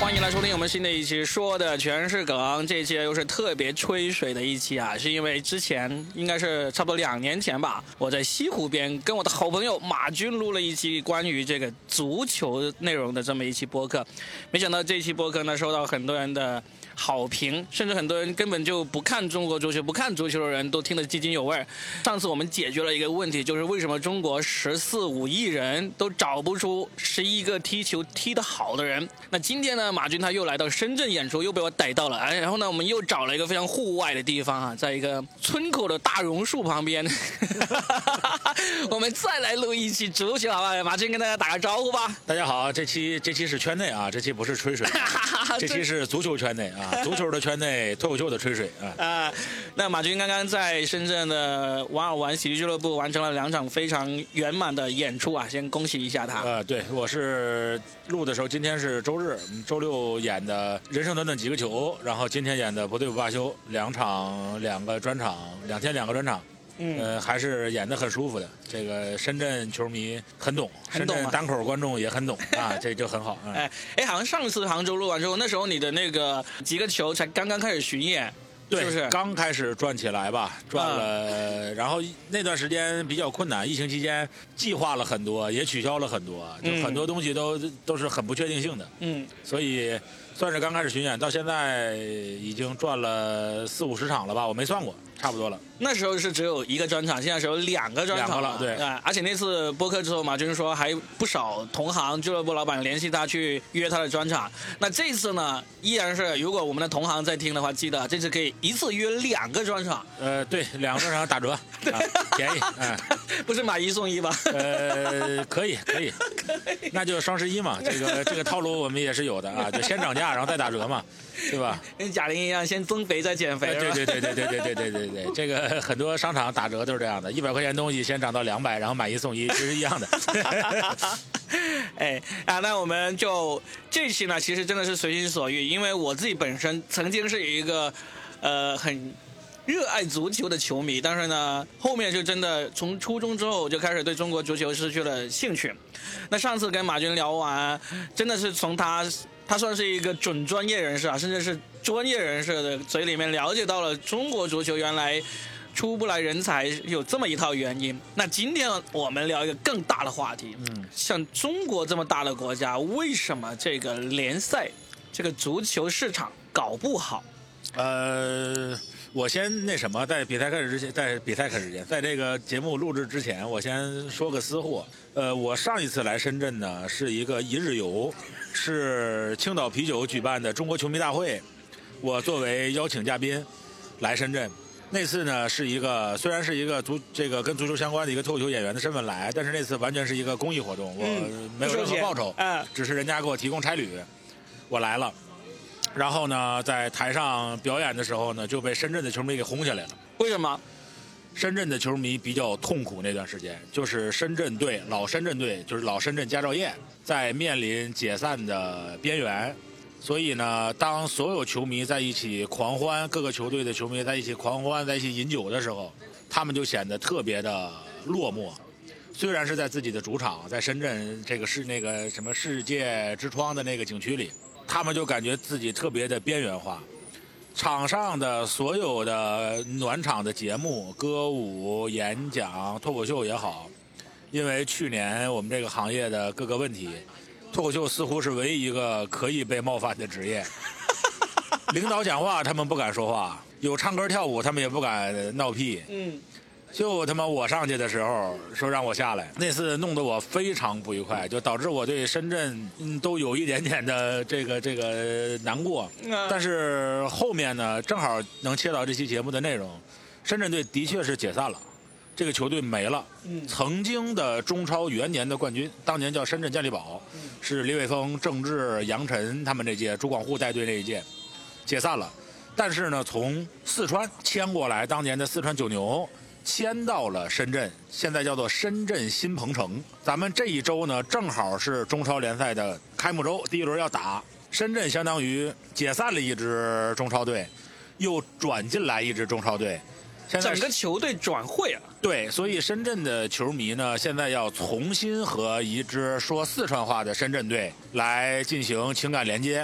欢迎来收听我们新的一期，说的全是梗。这一期又是特别吹水的一期啊，是因为之前应该是差不多2年前吧，我在西湖边跟我的好朋友马军录了一期关于这个足球内容的这么一期播客，没想到这期播客呢受到很多人的好评，甚至很多人根本就不看中国足球、不看足球的人都听得津津有味。上次我们解决了一个问题，就是为什么中国14-15亿人都找不出11个踢球踢得好的人。那今天呢，马军他又来到深圳演出，又被我逮到了。然后呢，我们又找了一个非常户外的地方啊，在一个村口的大榕树旁边，我们再来录一期足球，好吧？马军跟大家打个招呼吧。 大家好，这期是圈内啊，这期不是吹水，这期是足球圈内啊。足球的圈内，脱口秀的吹水啊！ 那马军刚刚在深圳的玩尔玩喜剧俱乐部完成了2场非常圆满的演出啊，先恭喜一下他。 对，我是录的时候，今天是周日，周六演的人生短短几个球，然后今天演的不对不罢休，2场2个专场，2天2个专场。还是演得很舒服的。这个深圳球迷很懂，深圳单口观众也很懂啊，这就很好。 好像上次杭州录完之后，那时候你的那个几个球才刚刚开始巡演， 对， 是不是？ 刚开始转起来吧，转了，然后那段时间比较困难，疫情期间计划了很多，也取消了很多，就很多东西都是很不确定性的。所以算是刚开始巡演，到现在已经转了40-50场了吧，我没算过，差不多了。 那时候是只有1个专场，现在是有2个专场了，对。 而且那次播客之后，马军说还不少同行俱乐部老板联系他去约他的专场。那这次呢，依然是如果我们的同行在听的话，记得这次可以一次约2个专场。 对，2个专场打折，便宜。 不是买1送1吧？ 可以，那就双11嘛。这个套路我们也是有的啊，就先涨价然后再打折嘛，对吧？ 跟贾玲一样，先增肥再减肥。 对，这个很多商场打折都是这样的，100块钱东西先涨到200，然后买1送1，是一样的。 那我们就这期呢，其实真的是随心所欲，因为我自己本身曾经是一个很热爱足球的球迷，但是呢，后面就真的从初中之后就开始对中国足球失去了兴趣。那上次跟马军聊完，真的是从他算是一个准专业人士啊，甚至是专业人士的嘴里面了解到了中国足球原来出不来人才有这么一套原因。那今天我们聊一个更大的话题，像中国这么大的国家，为什么这个联赛这个足球市场搞不好？ 我先那什么，在比赛开始之前，在这个节目录制之前，我先说个私货。我上一次来深圳呢，是一个1日游，是青岛啤酒举办的中国球迷大会，我作为邀请嘉宾来深圳。那次呢是一个虽然是一个这个跟足球相关的一个脱口秀演员的身份来，但是那次完全是一个公益活动，我没有任何报酬，只是人家给我提供差旅，我来了。然后呢，在台上表演的时候呢，就被深圳的球迷给轰下来了。 为什么？ 深圳的球迷比较痛苦，那段时间就是老深圳队，就是老深圳佳兆业在面临解散的边缘。所以呢，当所有球迷在一起狂欢，各个球队的球迷在一起狂欢，在一起饮酒的时候，他们就显得特别的落寞。虽然是在自己的主场，在深圳这个是那个什么世界之窗的那个景区里，他们就感觉自己特别的边缘化。场上的所有的暖场的节目，歌舞、演讲、脱口秀也好，因为去年我们这个行业的各个问题，脱口秀似乎是唯一一个可以被冒犯的职业。领导讲话他们不敢说话，有唱歌跳舞他们也不敢闹屁。就他妈我上去的时候说让我下来，那次弄得我非常不愉快，就导致我对深圳都有一点点的这个难过。但是后面呢，正好能切到这期节目的内容，深圳队的确是解散了，这个球队没了。曾经的中超元年的冠军，当年叫深圳健力宝，是李玮峰、郑智、杨晨他们这届，朱广沪带队那一届解散了。但是呢，从四川迁过来，当年的四川九牛迁到了深圳，现在叫做深圳新鹏城。咱们这一周呢，正好是中超联赛的开幕周，第一轮要打。深圳相当于解散了一支中超队，又转进来一支中超队，现在整个球队转会啊。 对，所以深圳的球迷呢，现在要重新和一支说四川话的深圳队来进行情感连接。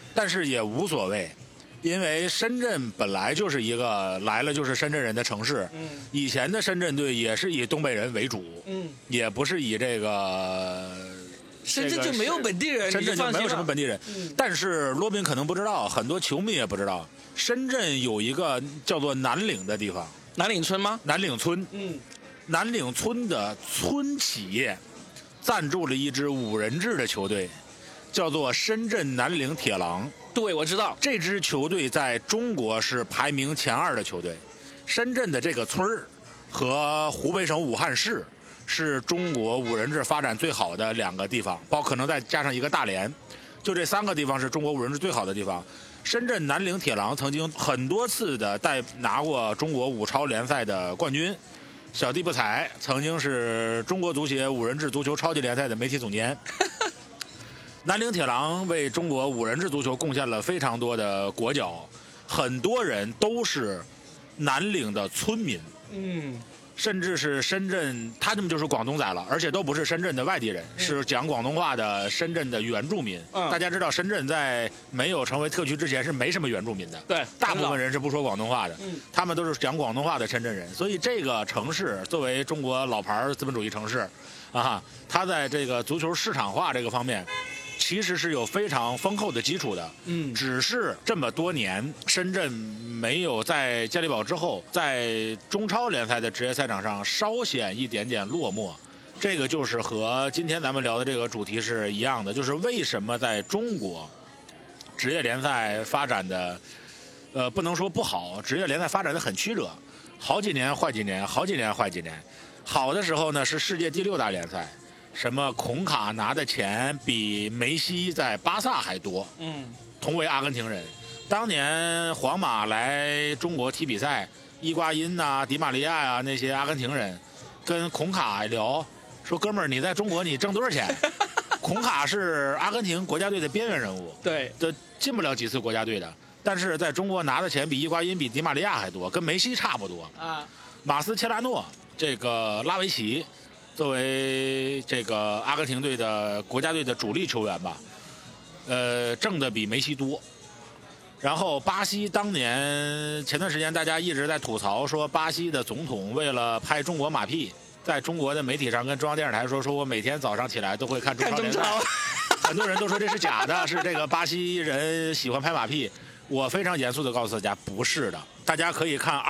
但是也无所谓。因为深圳本来就是一个来了就是深圳人的城市，以前的深圳队也是以东北人为主，也不是以这个深圳就没有本地人， 深圳就没有什么本地人。但是罗宾可能不知道，很多球迷也不知道，深圳有一个叫做南岭的地方。 南岭村吗？ 南岭村，南岭村的村企业赞助了一支5人制的球队，叫做深圳南岭铁狼。 对，我知道这支球队在中国是排名前2的球队。深圳的这个村儿和湖北省武汉市是中国5人制发展最好的2个地方，包括可能再加上一个大连，就这3个地方是中国5人制最好的地方。深圳南岭铁狼曾经很多次的拿过中国5超联赛的冠军。小弟不才曾经是中国足协5人制足球超级联赛的媒体总监。南岭铁狼为中国5人制足球贡献了非常多的国脚，很多人都是南岭的村民，甚至是深圳，他们就是广东仔了，而且都不是深圳的外地人，是讲广东话的深圳的原住民。大家知道，深圳在没有成为特区之前是没什么原住民的， 对， 大部分人是不说广东话的，他们都是讲广东话的深圳人。所以这个城市作为中国老牌资本主义城市，它在这个足球市场化这个方面，其实是有非常丰厚的基础的，只是这么多年，深圳没有在健力宝之后，在中超联赛的职业赛场上稍显一点点落寞。这个就是和今天咱们聊的这个主题是一样的，就是为什么在中国职业联赛发展的，不能说不好，职业联赛发展的很曲折，好几年坏几年，好几年坏几年。好的时候呢是世界第6大联赛。什么孔卡拿的钱比梅西在巴萨还多，同为阿根廷人。当年皇马来中国踢比赛，伊瓜因呐、迪马利亚呀、那些阿根廷人跟孔卡聊，说哥们儿你在中国你挣多少钱？孔卡是阿根廷国家队的边缘人物， 对， 就进不了几次国家队的，但是在中国拿的钱比伊瓜因比迪马利亚还多，跟梅西差不多。马斯切拉诺这个拉维奇。作为这个阿根廷队的国家队的主力球员吧，挣的比梅西多。然后巴西当年前段时间大家一直在吐槽说，巴西的总统为了拍中国马屁，在中国的媒体上跟中央电视台说我每天早上起来都会看中超联赛。很多人都说这是假的，是这个巴西人喜欢拍马屁。我非常严肃地告诉大家，不是的。大家可以看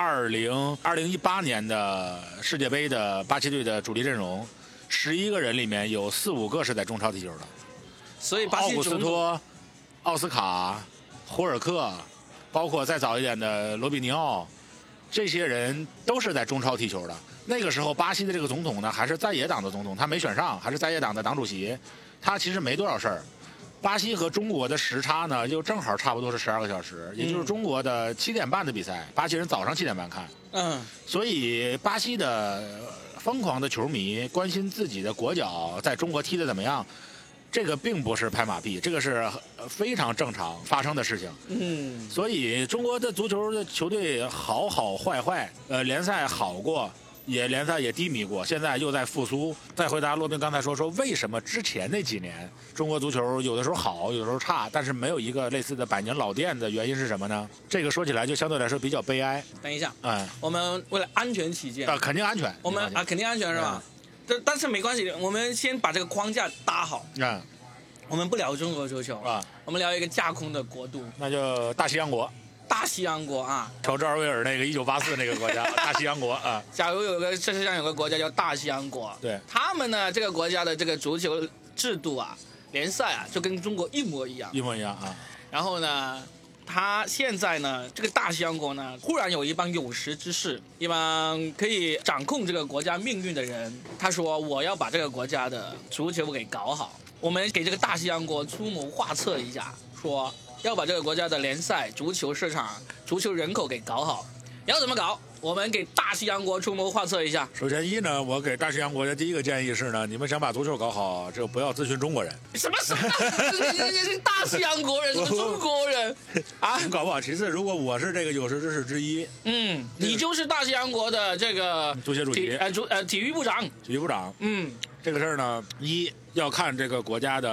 2018年的世界杯的巴西队的主力阵容，11个人里面有4、5个是在中超踢球的。 所以巴西奥古斯托、奥斯卡、胡尔克，包括再早一点的罗比尼奥，这些人都是在中超踢球的。那个时候巴西的这个总统呢，还是在野党的总统，他没选上，还是在野党的党主席，他其实没多少事儿。巴西和中国的时差呢，就正好差不多是12个小时，也就是中国的7点半的比赛，巴西人早上7点半看。所以巴西的疯狂的球迷关心自己的国脚在中国踢得怎么样，这个并不是拍马屁，这个是非常正常发生的事情。所以中国的足球的球队好好坏坏，联赛好过。联赛也低迷过，现在又在复苏。再回答洛宾刚才说为什么之前那几年中国足球有的时候好，有的时候差，但是没有一个类似的百年老店的原因是什么呢？这个说起来就相对来说比较悲哀。 等一下，我们为了安全起见， 肯定安全， 我们肯定安全是吧？但是没关系，我们先把这个框架搭好。我们不聊中国足球我们聊一个架空的国度， 那就大西洋国。 大西洋国乔治·奥威尔那个1984那个国家，大西洋国假如这世上有个国家叫大西洋国， 对， 他们呢这个国家的这个足球制度联赛就跟中国一模一样，然后呢，他现在呢这个大西洋国呢，忽然有一帮有识之士，一帮可以掌控这个国家命运的人，他说我要把这个国家的足球给搞好，我们给这个大西洋国出谋划策一下，说要把这个国家的联赛、足球市场、足球人口给搞好，要怎么搞？我们给大西洋国出谋划策一下。 首先呢，我给大西洋国的第一个建议是呢，你们想把足球搞好，这个不要咨询中国人。 什么？你是大西洋国人，是中国人搞不好。其次，如果我是这个有识之士之一， 你就是大西洋国的这个足协主席， 体育部长。 体育部长，这个事儿呢，要看这个国家的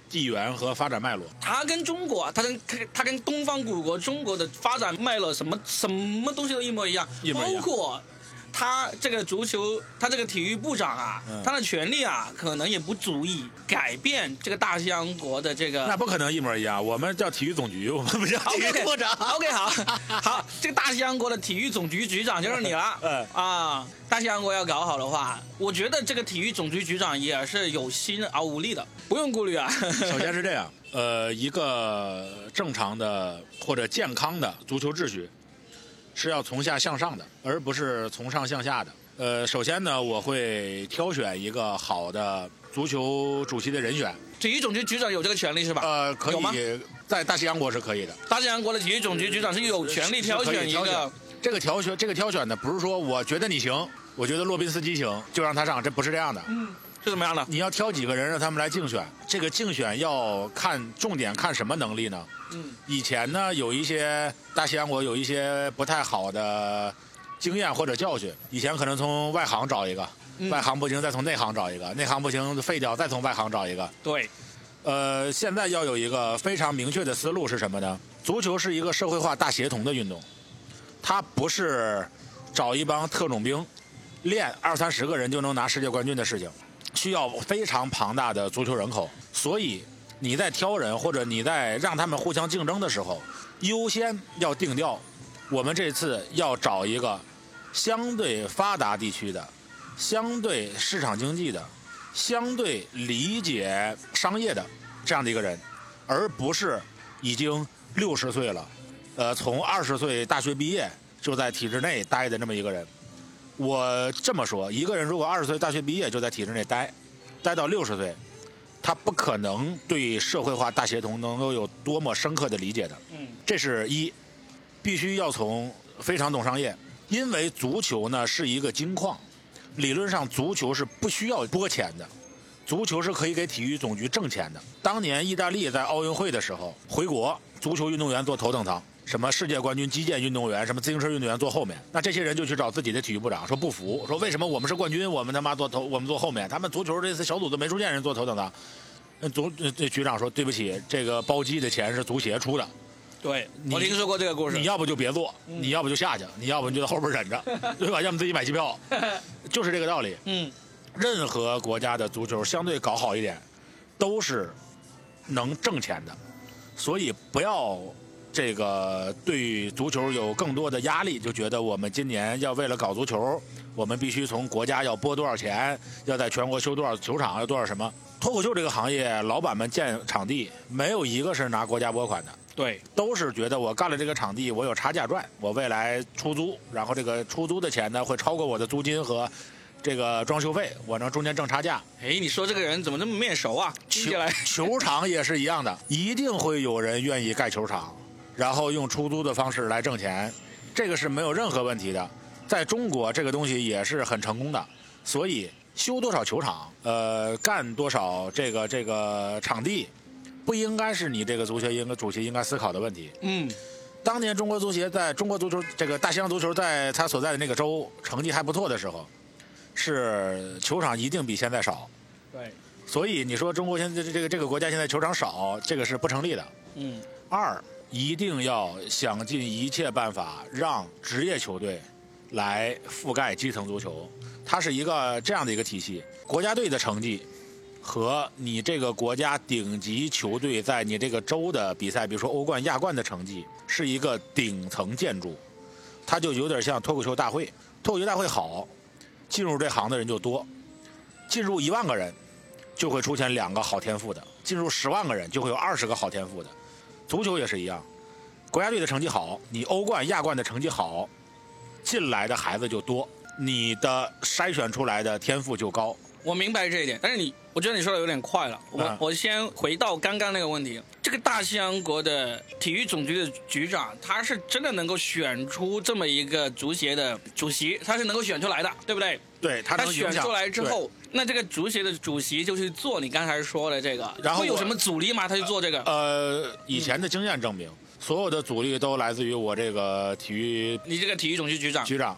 地缘和发展脉络。 它跟中国，它跟东方古国中国的发展脉络什么东西都一模一样，包括他这个足球，他这个体育部长啊，他的权力啊，可能也不足以改变这个大西洋国的这个。 那不可能一模一样，我们叫体育总局，我们不叫体育部长。 OK， 好，这个大西洋国的体育总局局长就是你了。啊，大西洋国要搞好的话，我觉得这个体育总局局长也是有心而无力的，不用顾虑啊。 首先是这样，一个正常的或者健康的足球秩序。是要从下向上的，而不是从上向下的。首先呢，我会挑选一个好的足球主席的人选。 体育总局局长有这个权利是吧？ 可以，在大西洋国是可以的。 大西洋国的体育总局局长是有权利挑选一个。 这个挑选呢，不是说我觉得你行，我觉得洛宾斯基行，就让他上，这不是这样的。 是怎么样的？ 你要挑几个人让他们来竞选，这个竞选要重点看什么能力呢？以前呢有一些大西洋国有一些不太好的经验或者教训，以前可能从外行找一个，外行不行再从内行找一个，内行不行废掉再从外行找一个。 对， 现在要有一个非常明确的思路是什么呢？足球是一个社会化大协同的运动，它不是找一帮特种兵练20-30个人就能拿世界冠军的事情。需要非常庞大的足球人口，所以你在挑人或者你在让他们互相竞争的时候，优先要定调，我们这次要找一个相对发达地区的、相对市场经济的、相对理解商业的这样的一个人，而不是已经60岁了，从20岁大学毕业就在体制内待的这么一个人。我这么说，一个人如果20岁大学毕业就在体制内待到60岁，他不可能对社会化大协同能够有多么深刻的理解的。这是一，必须要从非常懂商业，因为足球呢是一个金矿，理论上足球是不需要拨钱的，足球是可以给体育总局挣钱的。当年意大利在奥运会的时候回国，足球运动员坐头等舱。什么世界冠军击剑运动员，什么自行车运动员坐后面，那这些人就去找自己的体育部长说不服，说为什么我们是冠军，我们他妈我们坐后面，他们足球这次小组都没出现人坐头等舱。局长说对不起，这个包机的钱是足协出的。 对，我听说过这个故事。 你要不就别坐，你要不就下去，你要不你就在后边忍着，对吧？要么自己买机票，就是这个道理。任何国家的足球相对搞好一点，都是能挣钱的，所以不要。这个对足球有更多的压力，就觉得我们今年要为了搞足球，我们必须从国家要拨多少钱，要在全国修多少球场，要多少什么。脱口秀这个行业，老板们建场地，没有一个是拿国家拨款的， 对， 都是觉得我干了这个场地，我有差价赚，我未来出租，然后这个出租的钱呢会超过我的租金和这个装修费，我能中间挣差价。 哎，你说这个人怎么这么面熟啊？ 球场也是一样的，一定会有人愿意盖球场。然后用出租的方式来挣钱，这个是没有任何问题的。在中国，这个东西也是很成功的。所以修多少球场，干多少这个场地，不应该是你这个足协主席应该思考的问题。当年中国足球这个大西洋足球在他所在的那个州成绩还不错的时候，是球场一定比现在少。 对。 所以你说中国现在这个国家现在球场少，这个是不成立的。二。一定要想尽一切办法让职业球队来覆盖基层足球，它是一个这样的一个体系。国家队的成绩和你这个国家顶级球队在你这个州的比赛，比如说欧冠、亚冠的成绩，是一个顶层建筑。它就有点像脱口秀大会，脱口秀大会好，进入这行的人就多，进入1万个人就会出现2个好天赋的，进入10万个人就会有20个好天赋的。足球也是一样，国家队的成绩好，你欧冠、亚冠的成绩好，进来的孩子就多，你的筛选出来的天赋就高。 我明白这一点，但是我觉得你说的有点快了。我先回到刚刚那个问题，这个大西洋国的体育总局的局长，他是真的能够选出这么一个足协的主席，他是能够选出来的，对不对？ 对，他选出来之后，那这个足协的主席就去做你刚才说的这个， 然后会有什么阻力吗？他去做这个？ 以前的经验证明，所有的阻力都来自于我这个你这个体育总局局长。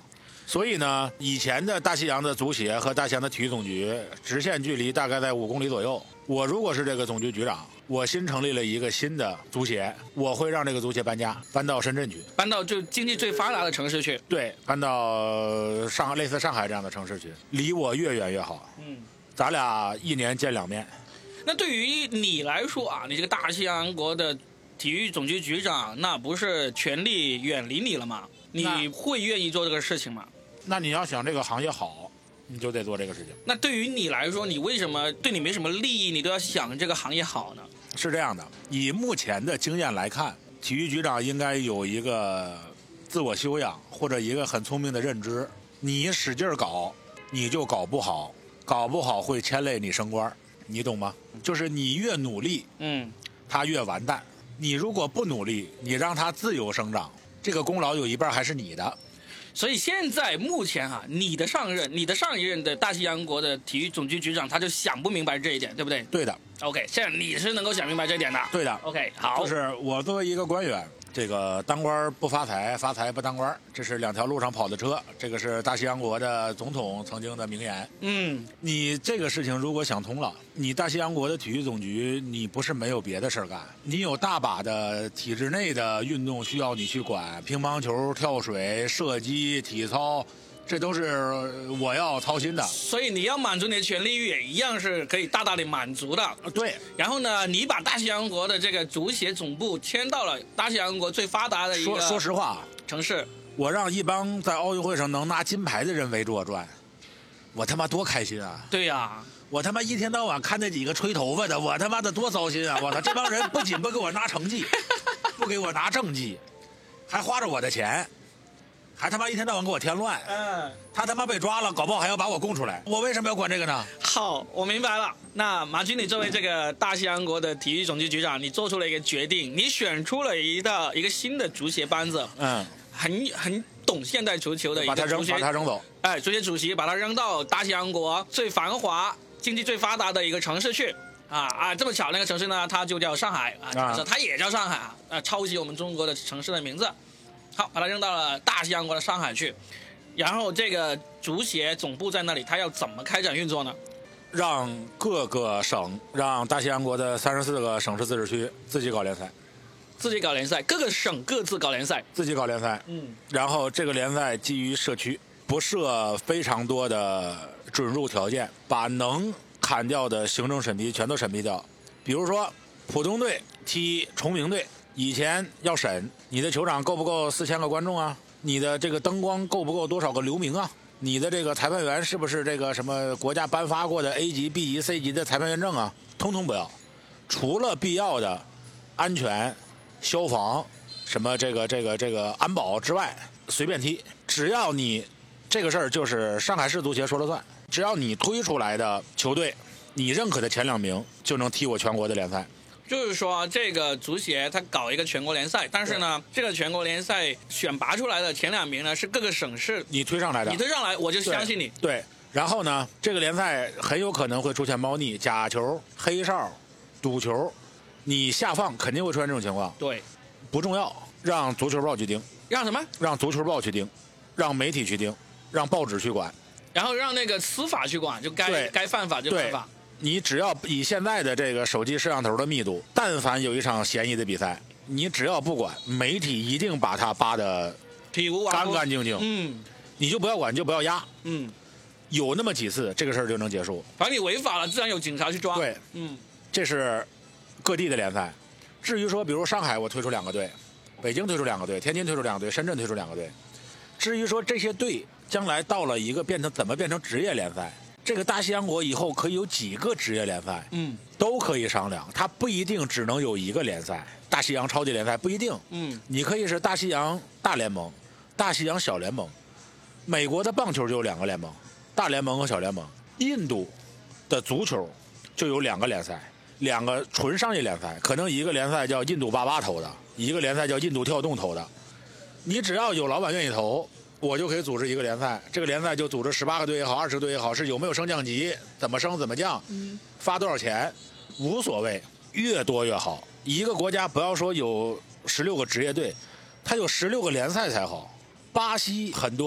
所以呢，以前的大西洋的足协和大西洋的体育总局直线距离大概在5公里左右。我如果是这个总局局长，我新成立了一个新的足协，我会让这个足协搬家，搬到深圳去， 搬到就经济最发达的城市去。 对，搬到类似上海这样的城市去，离我越远越好。咱俩1年见2面。 那对于你来说啊，你这个大西洋国的体育总局局长，那不是权力远离你了吗？你会愿意做这个事情吗？ 那你要想这个行业好，你就得做这个事情。 那对于你来说，你为什么对你没什么利益，你都要想这个行业好呢？ 是这样的，以目前的经验来看，体育局长应该有一个自我修养或者一个很聪明的认知。你使劲搞，你就搞不好，搞不好会牵累你升官，你懂吗？就是你越努力，他越完蛋。你如果不努力，你让他自由生长，这个功劳有一半还是你的。 所以现在目前啊，你的上一任的大西洋国的体育总局局长，他就想不明白这一点，对不对？ 对的。 OK， 现在你是能够想明白这一点的。 对的。 OK， 好。 就是我作为一个官员，这个当官不发财，发财不当官，这是2条路上跑的车。这个是大西洋国的总统曾经的名言。你这个事情如果想通了，你大西洋国的体育总局，你不是没有别的事干，你有大把的体制内的运动需要你去管，乒乓球、跳水、射击、体操。这都是我要操心的， 所以你要满足你的权利欲，也一样是可以大大的满足的。 对。 然后呢，你把大西洋国的这个足协总部迁到了大西洋国最发达的一个说实话城市， 我让一帮在奥运会上能拿金牌的人围着我转，我他妈多开心啊！ 对呀， 我他妈一天到晚看那几个吹头发的，我他妈的多糟心啊！我操，这帮人不仅不给我拿成绩，不给我拿政绩，还花着我的钱。还他妈一天到晚给我添乱，他他妈被抓了，搞不好还要把我供出来，我为什么要管这个呢？ 好，我明白了。那马军，你作为这个大西洋国的体育总局局长，你做出了一个决定，你选出了一个新的足协班子，很懂现代足球的一个足协， 把他扔走， 足协主席把他扔到大西洋国最繁华、经济最发达的一个城市去。这么巧，那个城市呢，它就叫上海它也叫上海抄袭我们中国的城市的名字。好，把它扔到了大西洋国的上海去，然后这个足协总部在那里，它要怎么开展运作呢？ 让各个省，让大西洋国的34个省市自治区自己搞联赛， 各个省各自搞联赛， 自己搞联赛。然后这个联赛基于社区，不设非常多的准入条件，把能砍掉的行政审批全都审批掉。比如说，浦东队踢崇明队。以前要审你的球场够不够4000个观众啊？你的这个灯光够不够多少个流明啊？你的这个裁判员是不是这个什么国家颁发过的 A 级、B 级、C 级的裁判员证啊？通通不要，除了必要的安全、消防、什么这个安保之外，随便踢。只要你这个事儿就是上海市足协说了算，只要你推出来的球队，你认可的前2名就能踢我全国的联赛。 就是说，这个足协他搞一个全国联赛，但是呢，这个全国联赛选拔出来的前2名呢是各个省市你推上来的， 我就相信你。 对，然后呢，这个联赛很有可能会出现猫腻、假球、黑哨、赌球，你下放肯定会出现这种情况。 对， 不重要，让足球报去盯。 让什么？ 让足球报去盯，让媒体去盯，让报纸去管， 然后让那个司法去管，就该犯法就犯法。 你只要以现在的这个手机摄像头的密度，但凡有一场嫌疑的比赛，你只要不管，媒体一定把它扒得干干净净。你就不要管，你就不要压。有那么几次，这个事儿就能结束。 反正你违法了，自然有警察去抓。 对，这是各地的联赛。至于说，比如上海我推出2个队，北京推出2个队，天津推出2个队，深圳推出2个队。至于说这些队将来到了一个怎么变成职业联赛。这个大西洋国以后可以有几个职业联赛，都可以商量。它不一定只能有一个联赛，大西洋超级联赛不一定，你可以是大西洋大联盟、大西洋小联盟。美国的棒球就有2个联盟，大联盟和小联盟。印度的足球就有2个联赛，2个纯商业联赛，可能一个联赛叫印度88投的，一个联赛叫印度跳动投的。你只要有老板愿意投，我就可以组织一个联赛，这个联赛就组织18个队也好，20个队也好，是有没有升降级，怎么升怎么降，发多少钱，无所谓，越多越好。一个国家不要说有16个职业队，它有16个联赛才好。巴西很多的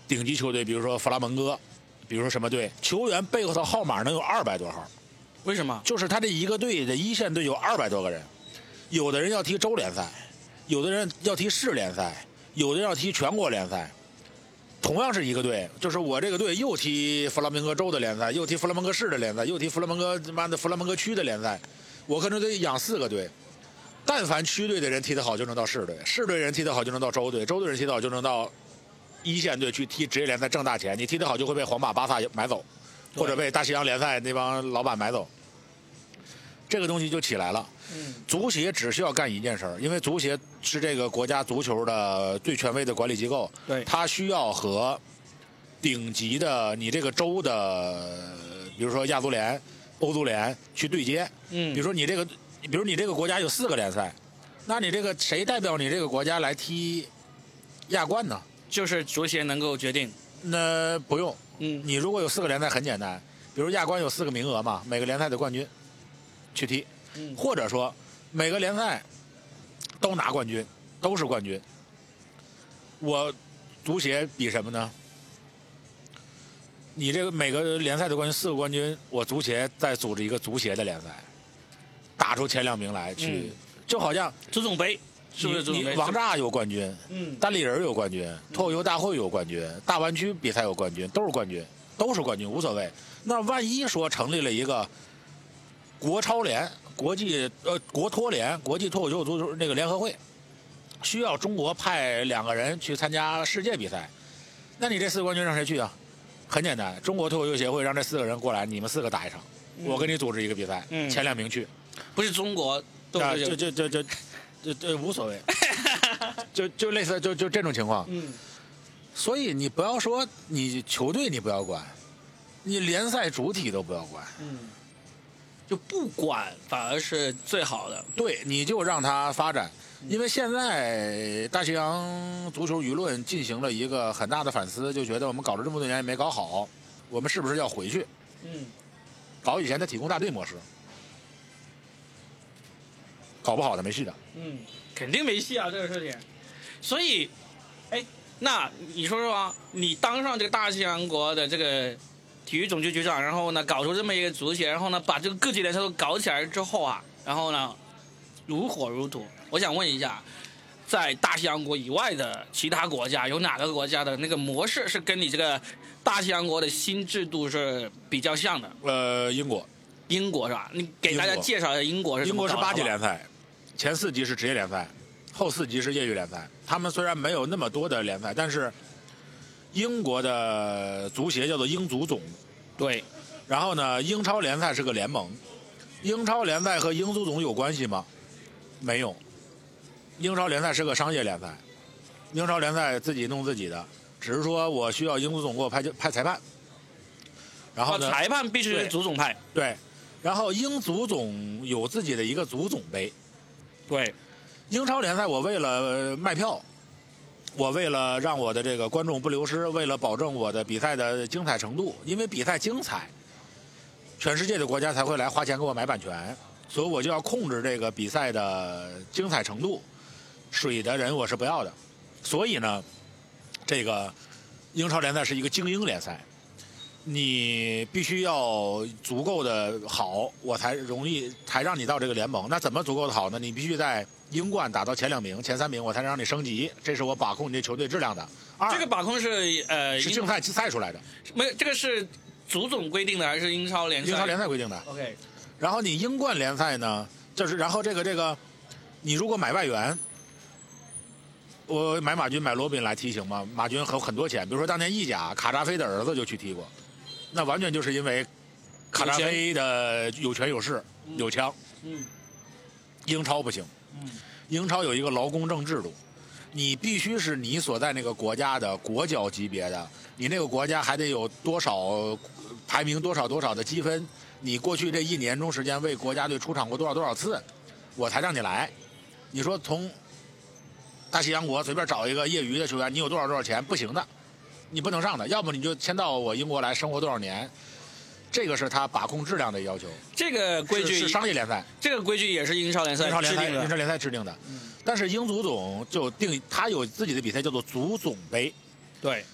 顶级球队，比如说弗拉门戈，比如说什么队，球员背后的号码能有200多号。 为什么？ 就是他这一个队的一线队有200多个人，有的人要踢州联赛，有的人要踢市联赛，有的人要踢全国联赛。同样是一个队，就是我这个队又踢弗拉门戈州的联赛，又踢弗拉门戈市的联赛，又踢弗拉门戈区的联赛，我可能得养4个队。但凡区队的人踢得好，就能到市队；市队人踢得好，就能到州队；州队人踢得好，就能到一线队去踢职业联赛挣大钱。你踢得好，就会被皇马、巴萨买走，或者被大西洋联赛那帮老板买走。这个东西就起来了。足协只需要干一件事儿，因为足协是这个国家足球的最权威的管理机构， 对， 它需要和顶级的你这个州的，比如说亚足联、欧足联去对接。比如说你这个国家有4个联赛，那你这个谁代表你这个国家来踢亚冠呢？ 就是足协能够决定。 那不用，你如果有4个联赛很简单，比如亚冠有4个名额嘛，每个联赛的冠军去踢。或者说每个联赛都拿冠军，都是冠军。我足协比什么呢？你这个每个联赛的冠军4个冠军，我足协再组织一个足协的联赛，打出前2名来去，就好像足总杯，是不是足总杯？ 王炸有冠军，单立人有冠军，脱口秀大会有冠军，大湾区比赛有冠军，都是冠军，无所谓。那万一说成立了一个国超联、国脱联、国际脱口秀足球那个联合会，需要中国派2个人去参加世界比赛，那你这4个冠军让谁去啊？很简单，中国脱口秀协会让这4个人过来，你们4个打一场，我给你组织一个比赛，前2名去， 不是中国都是这无所谓，就类似就这种情况。所以你不要说你球队你不要管，你联赛主体都不要管。 就不管反而是最好的。 对，你就让它发展，因为现在大西洋足球舆论进行了一个很大的反思，就觉得我们搞了这么多年也没搞好，我们是不是要回去？搞以前的体工大队模式，搞不好的没戏的。 肯定没戏啊，这个事情。所以，那你说说啊，你当上这个大西洋国的这个体育总局局长，然后呢搞出这么一个足协，然后呢把这个各级联赛都搞起来之后啊，然后呢如火如荼。我想问一下，在大西洋国以外的其他国家，有哪个国家的那个模式是跟你这个大西洋国的新制度是比较像的？英国是吧？你给大家介绍一下英国是怎么搞的？ 英国是8级联赛，前4级是职业联赛，后4级是业余联赛。他们虽然没有那么多的联赛，但是英国的足协叫做英足总。 对。 然后呢，英超联赛是个联盟。英超联赛和英足总有关系吗？没有。英超联赛是个商业联赛，英超联赛自己弄自己的，只是说我需要英足总给我派裁判。然后呢， 裁判必须是足总派。 对。然后英足总有自己的一个足总杯。 对。 英超联赛我为了卖票，我为了让我的这个观众不流失，为了保证我的比赛的精彩程度，因为比赛精彩，全世界的国家才会来花钱给我买版权，所以我就要控制这个比赛的精彩程度，水的人我是不要的。所以呢，这个英超联赛是一个精英联赛，你必须要足够的好，我才让你到这个联盟。那怎么足够的好呢？你必须在英冠打到前2名、前3名，我才能让你升级。这是我把控你这球队质量的。 这个把控是是竞赛出来的。 没有，这个是足总规定的还是英超联赛？ 英超联赛规定的。 OK。 然后你英冠联赛呢，就是然后这个，你如果买外援，我买马军、买罗宾来踢行吗？马军很多钱，比如说当年意甲卡扎菲的儿子就去踢过。那完全就是因为卡扎菲的有权有势有枪。英超不行。英超有一个劳工证制度，你必须是你所在那个国家的国脚级别的，你那个国家还得有多少排名多少的积分，你过去这1年中时间为国家队出场过多少次，我才让你来。你说从大西洋国随便找一个业余的球员，你有多少钱？不行的。你不能上的，要不你就迁到我英国来生活多少年，这个是他把控质量的要求。 这个规矩是商业联赛， 这个规矩也是英超联赛制定的。但是英足总就他有自己的比赛叫做足总杯。 对，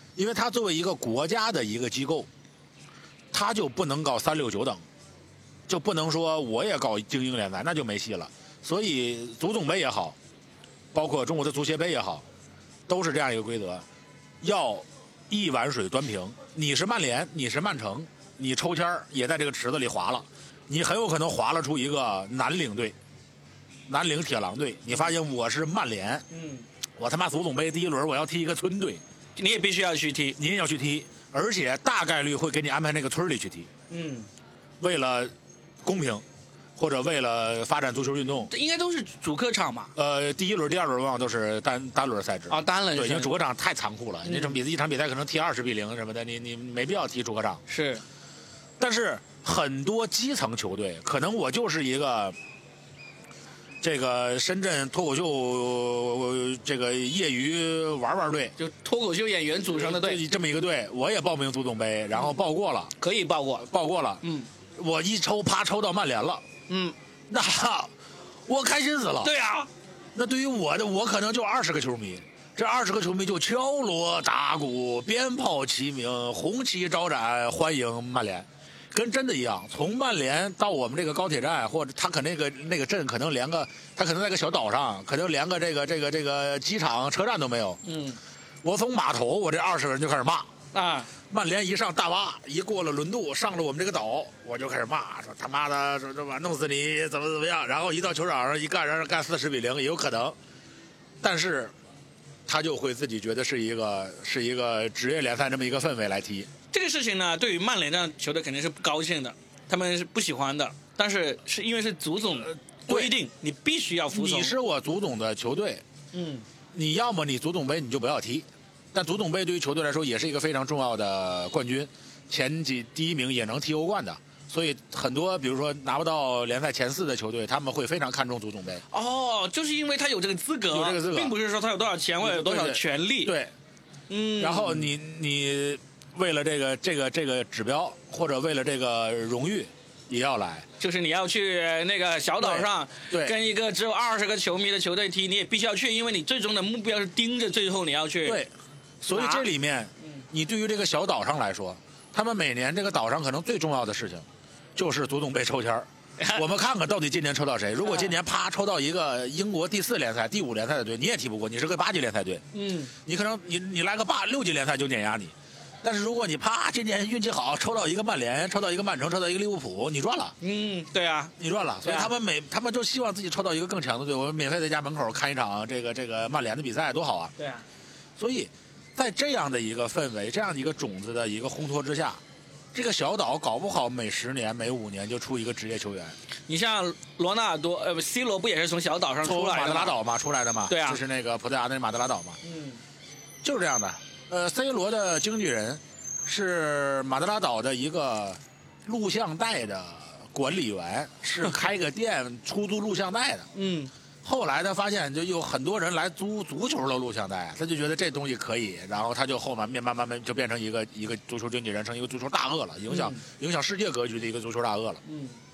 因为他作为一个国家的一个机构，他就不能搞3、6、9等，就不能说我也搞精英联赛，那就没戏了。所以足总杯也好，包括中国的足协杯也好，都是这样一个规则，要一碗水端平。你是曼联，你是曼城，你抽签也在这个池子里划了，你很有可能划了出一个南岭队、南岭铁狼队。你发现我是曼联，我他妈足总杯第一轮我要踢一个村队， 你也必须要去踢， 你也要去踢，而且大概率会给你安排那个村里去踢。为了公平，或者为了发展足球运动， 这应该都是主客场嘛？ 第一轮、第二轮往往都是单轮赛制啊，单轮对，因为主客场太残酷了，那种一场比赛可能踢20-0什么的，你没必要踢主客场。 是， 但是很多基层球队，可能我就是一个这个深圳脱口秀这个业余玩队， 就脱口秀演员组成的队， 这么一个队，我也报名足总杯，然后报过了， 可以报过了，我一抽，啪抽到曼联了，那我开心死了。 对啊， 那对于我可能就20个球迷，这20个球迷就敲锣打鼓、鞭炮齐鸣、红旗招展，欢迎曼联。跟真的一样，从曼联到我们这个高铁站，或者他可那个镇可能连个，他可能在个小岛上，可能连个这个机场车站都没有。我从码头，我这20个人就开始骂啊。 曼联一上大巴，一过了轮渡，上了我们这个岛，我就开始骂，说他妈的，说这弄死你，怎么样？然后一到球场上一干，让人干40-0也有可能，但是他就会自己觉得是一个职业联赛这么一个氛围来踢。 这个事情呢，对于曼联这样球队肯定是不高兴的，他们是不喜欢的。但是是因为是足总规定，你必须要服从。 你是我足总的球队，你要么你足总杯你就不要踢，但足总杯对于球队来说也是一个非常重要的冠军，第一名也能踢欧冠的。所以很多比如说拿不到联赛前4的球队，他们会非常看重足总杯。 哦，就是因为他有这个资格，并不是说他有多少钱或者有多少权利。 对，然后你为了这个指标，或者为了这个荣誉，也要来。 就是你要去那个小岛上， 对， 跟一个只有20个球迷的球队踢，你也必须要去，因为你最终的目标是盯着最后你要去。 对，所以这里面，你对于这个小岛上来说，他们每年这个岛上可能最重要的事情，就是足总杯抽签儿。我们看看到底今年抽到谁。如果今年啪抽到一个英国第4联赛、第5联赛的队，你也踢不过，你是个8级联赛队。你可能你来个6级联赛就碾压你。但是如果你啪今年运气好，抽到一个曼联，抽到一个曼城，抽到一个利物浦，你赚了。 对啊， 你赚了。所以他们就希望自己抽到一个更强的队。我们免费在家门口看一场这个曼联的比赛，多好啊！ 对啊。 所以在这样的一个氛围、这样的一个种子的一个烘托之下，这个小岛搞不好每10年、每5年就出一个职业球员。 你像罗纳尔多，C 罗不也是从小岛上出来的？ 从马德拉岛嘛出来的嘛。 对啊， 就是那个葡萄牙的马德拉岛嘛。就是这样的。C 罗的经纪人是马德拉岛的一个录像带的管理员，是开个店出租录像带的。后来他发现就有很多人来租足球的录像带，他就觉得这东西可以，然后他就后面慢慢就变成一个足球经纪人，成一个足球大鳄了，影响世界格局的一个足球大鳄了。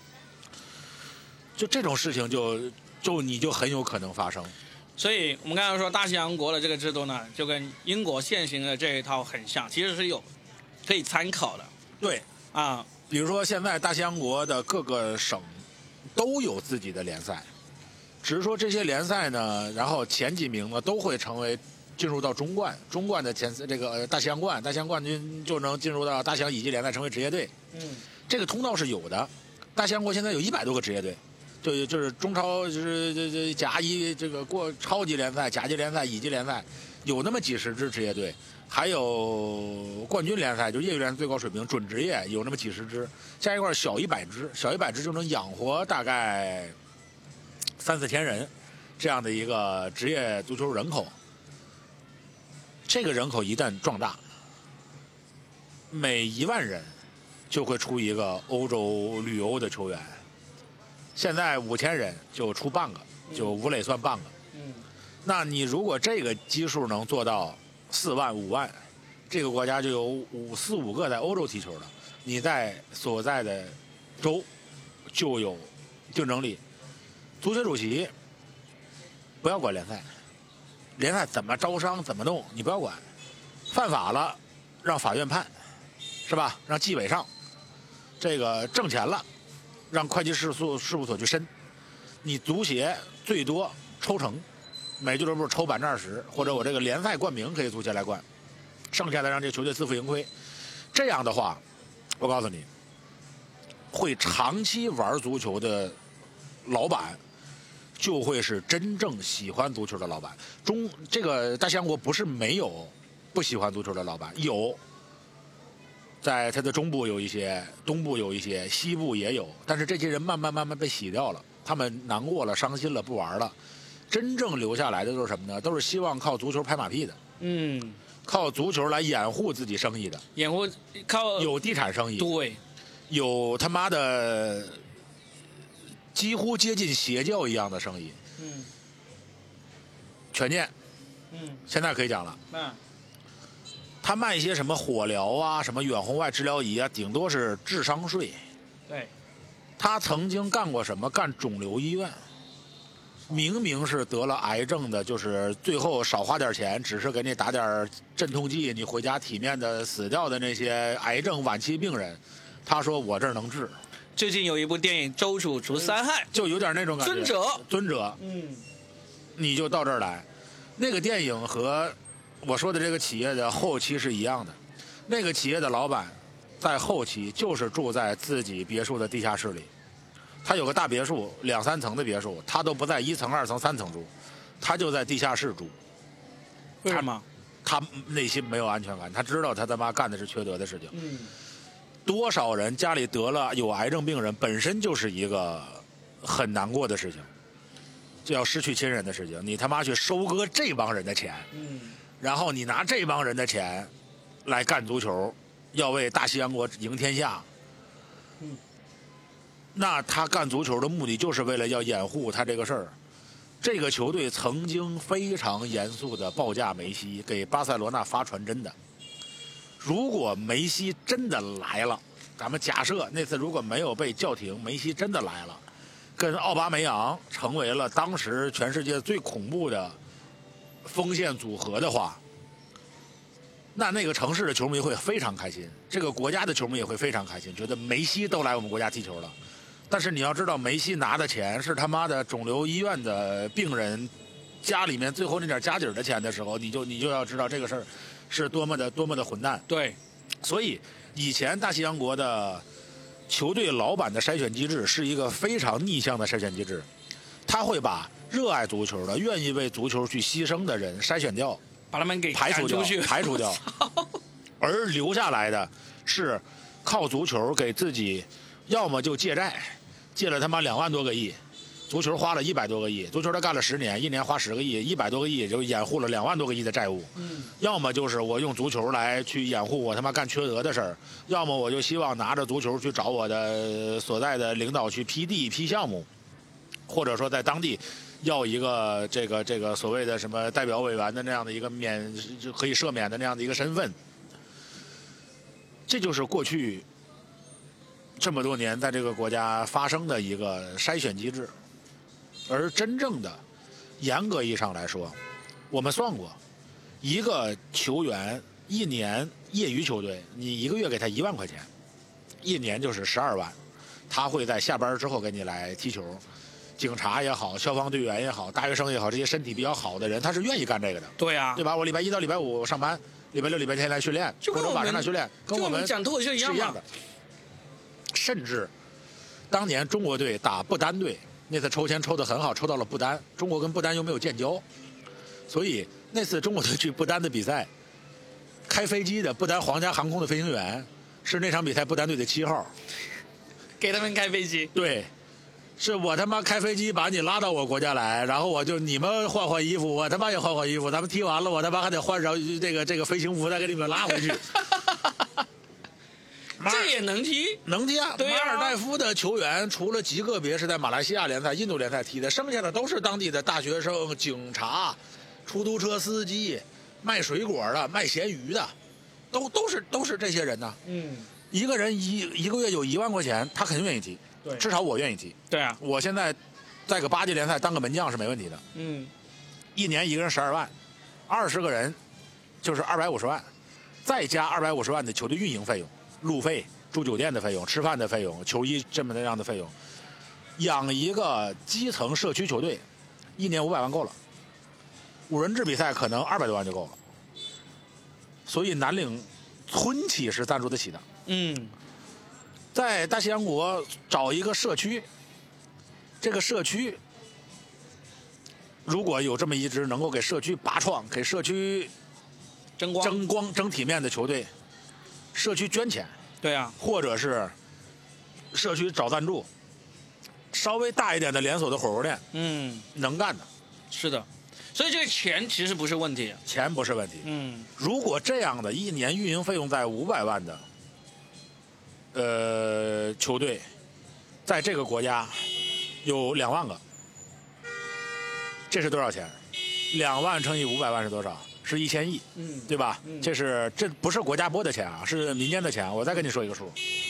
就这种事情你就很有可能发生。 所以我们刚才说大西洋国的这个制度呢，就跟英国现行的这一套很像，其实是有可以参考的。 对啊，比如说现在大西洋国的各个省都有自己的联赛，只是说这些联赛呢，然后前几名呢都会进入到中冠的这个大西洋冠军就能进入到大西洋乙级联赛成为职业队。这个通道是有的。大西洋国现在有100多个职业队。就是中超，就是这甲乙这个过超级联赛、甲级联赛、乙级联赛，有那么几十支职业队，还有冠军联赛，就业余联赛最高水平准职业有那么几十支，加一块小100支，小100支就能养活大概3-4千人这样的一个职业足球人口。这个人口一旦壮大，每1万人就会出一个欧洲旅欧的球员。现在5000人就出半个，就吴磊算半个。那你如果这个基数能做到4万、5万，这个国家就有4、5个在欧洲踢球的，你在所在的州就有竞争力。足协主席不要管联赛，联赛怎么招商怎么弄你不要管，犯法了让法院判，是吧？让纪委上，这个挣钱了，让会计事务所去申。你足协最多抽成，每俱乐部抽20%，或者我这个联赛冠名可以足协来冠，剩下的让这球队自负盈亏。这样的话，我告诉你，会长期玩足球的老板，就会是真正喜欢足球的老板。这个大西洋国不是没有不喜欢足球的老板，有，在它的中部有一些，东部有一些，西部也有，但是这些人慢慢被洗掉了，他们难过了，伤心了，不玩了。真正留下来的都是什么呢？都是希望靠足球拍马屁的，靠足球来掩护自己生意的， 掩护靠有地产生意， 对， 有他妈的几乎接近邪教一样的生意，权健，现在可以讲了，他卖一些什么火疗啊，什么远红外治疗仪啊，顶多是智商税。 对， 他曾经干过什么？干肿瘤医院。明明是得了癌症的，就是最后少花点钱，只是给你打点镇痛剂，你回家体面的死掉的那些癌症晚期病人，他说我这儿能治。 最近有一部电影《周处除三害》， 就有点那种感觉。尊者，你就到这儿来。那个电影和我说的这个企业的后期是一样的，那个企业的老板在后期就是住在自己别墅的地下室里。他有个大别墅，2、3层的别墅，他都不在1层、2层、3层住，他就在地下室住。 为什么？ 他内心没有安全感，他知道他他妈干的是缺德的事情。多少人家里得了有癌症病人，本身就是一个很难过的事情，就要失去亲人的事情。你他妈去收割这帮人的钱，然后你拿这帮人的钱来干足球，要为大西洋国赢天下。那他干足球的目的就是为了要掩护他这个事儿。这个球队曾经非常严肃地报价梅西，给巴塞罗那发传真的。如果梅西真的来了，咱们假设那次如果没有被叫停，梅西真的来了，跟奥巴梅扬成为了当时全世界最恐怖的锋线组合的话，那个城市的球迷会非常开心，这个国家的球迷也会非常开心，觉得梅西都来我们国家踢球了。但是你要知道，梅西拿的钱是他妈的肿瘤医院的病人家里面最后那点家底儿的钱的时候，你就要知道这个事儿是多么的混蛋。 对， 所以以前大西洋国的球队老板的筛选机制是一个非常逆向的筛选机制，他会把热爱足球的、愿意为足球去牺牲的人筛选掉， 把他们给排除掉，而留下来的是靠足球给自己，要么就借债，借了他妈2万多个亿，足球花了100多个亿，足球他干了10年，1年花10个亿，100多个亿也就掩护了2万多个亿的债务。要么就是我用足球来去掩护我他妈干缺德的事儿，要么我就希望拿着足球去找我的所在的领导去批地批项目，或者说在当地要一个这个所谓的什么代表委员的那样的一个可以赦免的那样的一个身份。这就是过去这么多年在这个国家发生的一个筛选机制。而真正的严格意义上来说，我们算过，一个球员一年业余球队，你1个月给他1万块钱，一年就是12万，他会在下班之后给你来踢球。警察也好，消防队员也好，大学生也好，这些身体比较好的人，他是愿意干这个的。 对啊， 对吧？我礼拜1到礼拜5上班，礼拜6、礼拜天来训练，或者晚上来训练，跟我们讲脱口秀一样的。 甚至当年中国队打不丹队，那次抽签抽得很好，抽到了不丹，中国跟不丹又没有建交，所以那次中国队去不丹的比赛，开飞机的不丹皇家航空的飞行员是那场比赛不丹队的7号， 给他们开飞机。 对，是我他妈开飞机把你拉到我国家来，然后你们换衣服，我他妈也换衣服，咱们踢完了，我他妈还得换上这个飞行服再给你们拉回去。 这也能踢？ 能踢啊！ 对啊， 马尔代夫的球员除了极个别是在马来西亚联赛、印度联赛踢的，剩下的都是当地的大学生、警察、出租车司机、卖水果的、卖咸鱼的，都是这些人呢。一个人一个月有1万块钱，他肯定愿意踢。 对， 至少我愿意踢。 对啊， 我现在在个8级联赛当个门将是没问题的。一年一个人12万，20个人就是250万。 再加250万的球队运营费用、路费、住酒店的费用、吃饭的费用、球衣这么那样的费用，养一个基层社区球队，1年500万够了。5人制比赛可能200多万就够了。所以南岭村企是赞助得起的。在大西洋国找一个社区，这个社区如果有这么一支能够给社区拔创、给社区争光、 争体面的球队，社区捐钱， 对啊， 或者是社区找赞助，稍微大一点的连锁的火锅店，能干的， 是的。所以这个钱其实不是问题， 钱不是问题。如果这样的1年运营费用在500万的球队，在这个国家有2万个，这是多少钱？2万乘以500万是多少？是1000亿，对吧？这不是国家拨的钱啊，是民间的钱。我再跟你说一个数。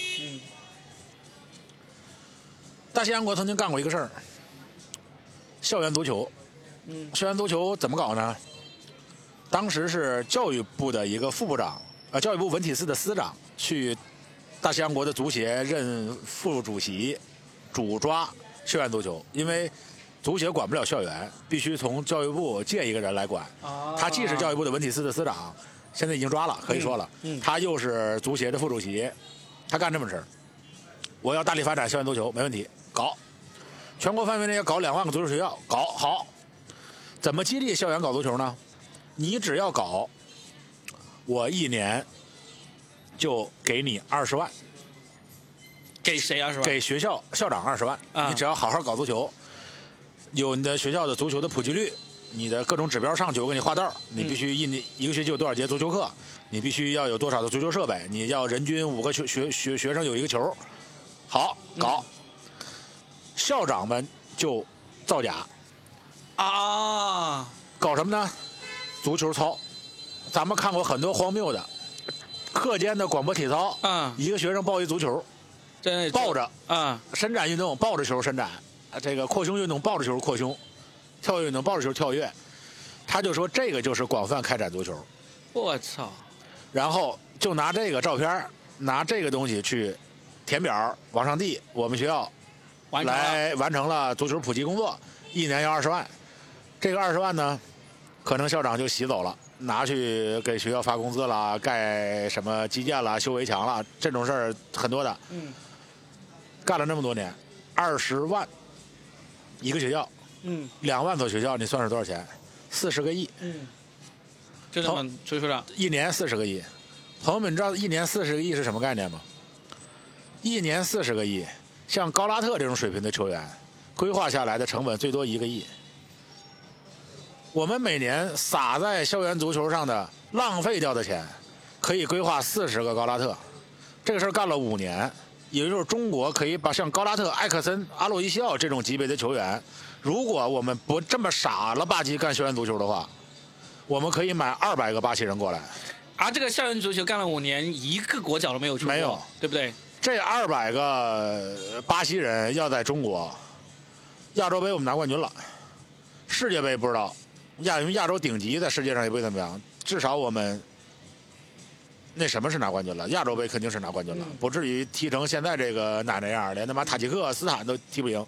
大西洋国曾经干过一个事儿，校园足球。校园足球怎么搞呢？当时是教育部的一个副部长，教育部文体司的司长去大西洋国的足协任副主席，主抓校园足球，因为足协管不了校园，必须从教育部借一个人来管。他既是教育部的文体司的司长，现在已经抓了，可以说了，他又是足协的副主席，他干这么事儿。我要大力发展校园足球，没问题，搞。全国范围内要搞2万个足球学校，搞好。怎么激励校园搞足球呢？你只要搞，我1年就给你20万。 给谁20万？ 给学校校长20万。你只要好好搞足球，有你的学校的足球的普及率，你的各种指标上去，我给你画道。你必须一个学期有多少节足球课，你必须要有多少的足球设备，你要人均5个学生有1个球。好，搞。校长们就造假。搞什么呢？足球操，咱们看过很多荒谬的，课间的广播体操，一个学生抱一足球，抱着，伸展运动抱着球伸展，这个扩胸运动抱着球扩胸，跳跃运动抱着球跳跃，他就说这个就是广泛开展足球。 我操！然后就拿这个照片，拿这个东西去填表往上递，我们学校来完成了足球普及工作，1年要20万。这个20万呢，可能校长就洗走了，拿去给学校发工资了，盖什么基建了，修围墙了，这种事儿很多的。干了那么多年，20万一个学校，2万所学校，你算是多少钱？40个亿。 就这么吹出来 ，1年40个亿。朋友们，你知道1年40个亿是什么概念吗？1年40个亿，像高拉特这种水平的球员，规划下来的成本最多1个亿。我们每年撒在校园足球上的浪费掉的钱，可以规划40个高拉特。这个事儿干了5年，也就是中国可以把像高拉特、埃克森、阿洛伊西奥这种级别的球员，如果我们不这么傻了吧唧干校园足球的话，我们可以买200个巴西人过来。 而这个校园足球干了5年，一个国脚都没有出过， 没有， 对不对？ 这200个巴西人要在中国，亚洲杯我们拿冠军了，世界杯不知道。因为亚洲顶级在世界上也不会怎么样，至少我们那什么是拿冠军了，亚洲杯肯定是拿冠军了，不至于踢成现在这个那样，连他妈塔吉克斯坦都踢不赢。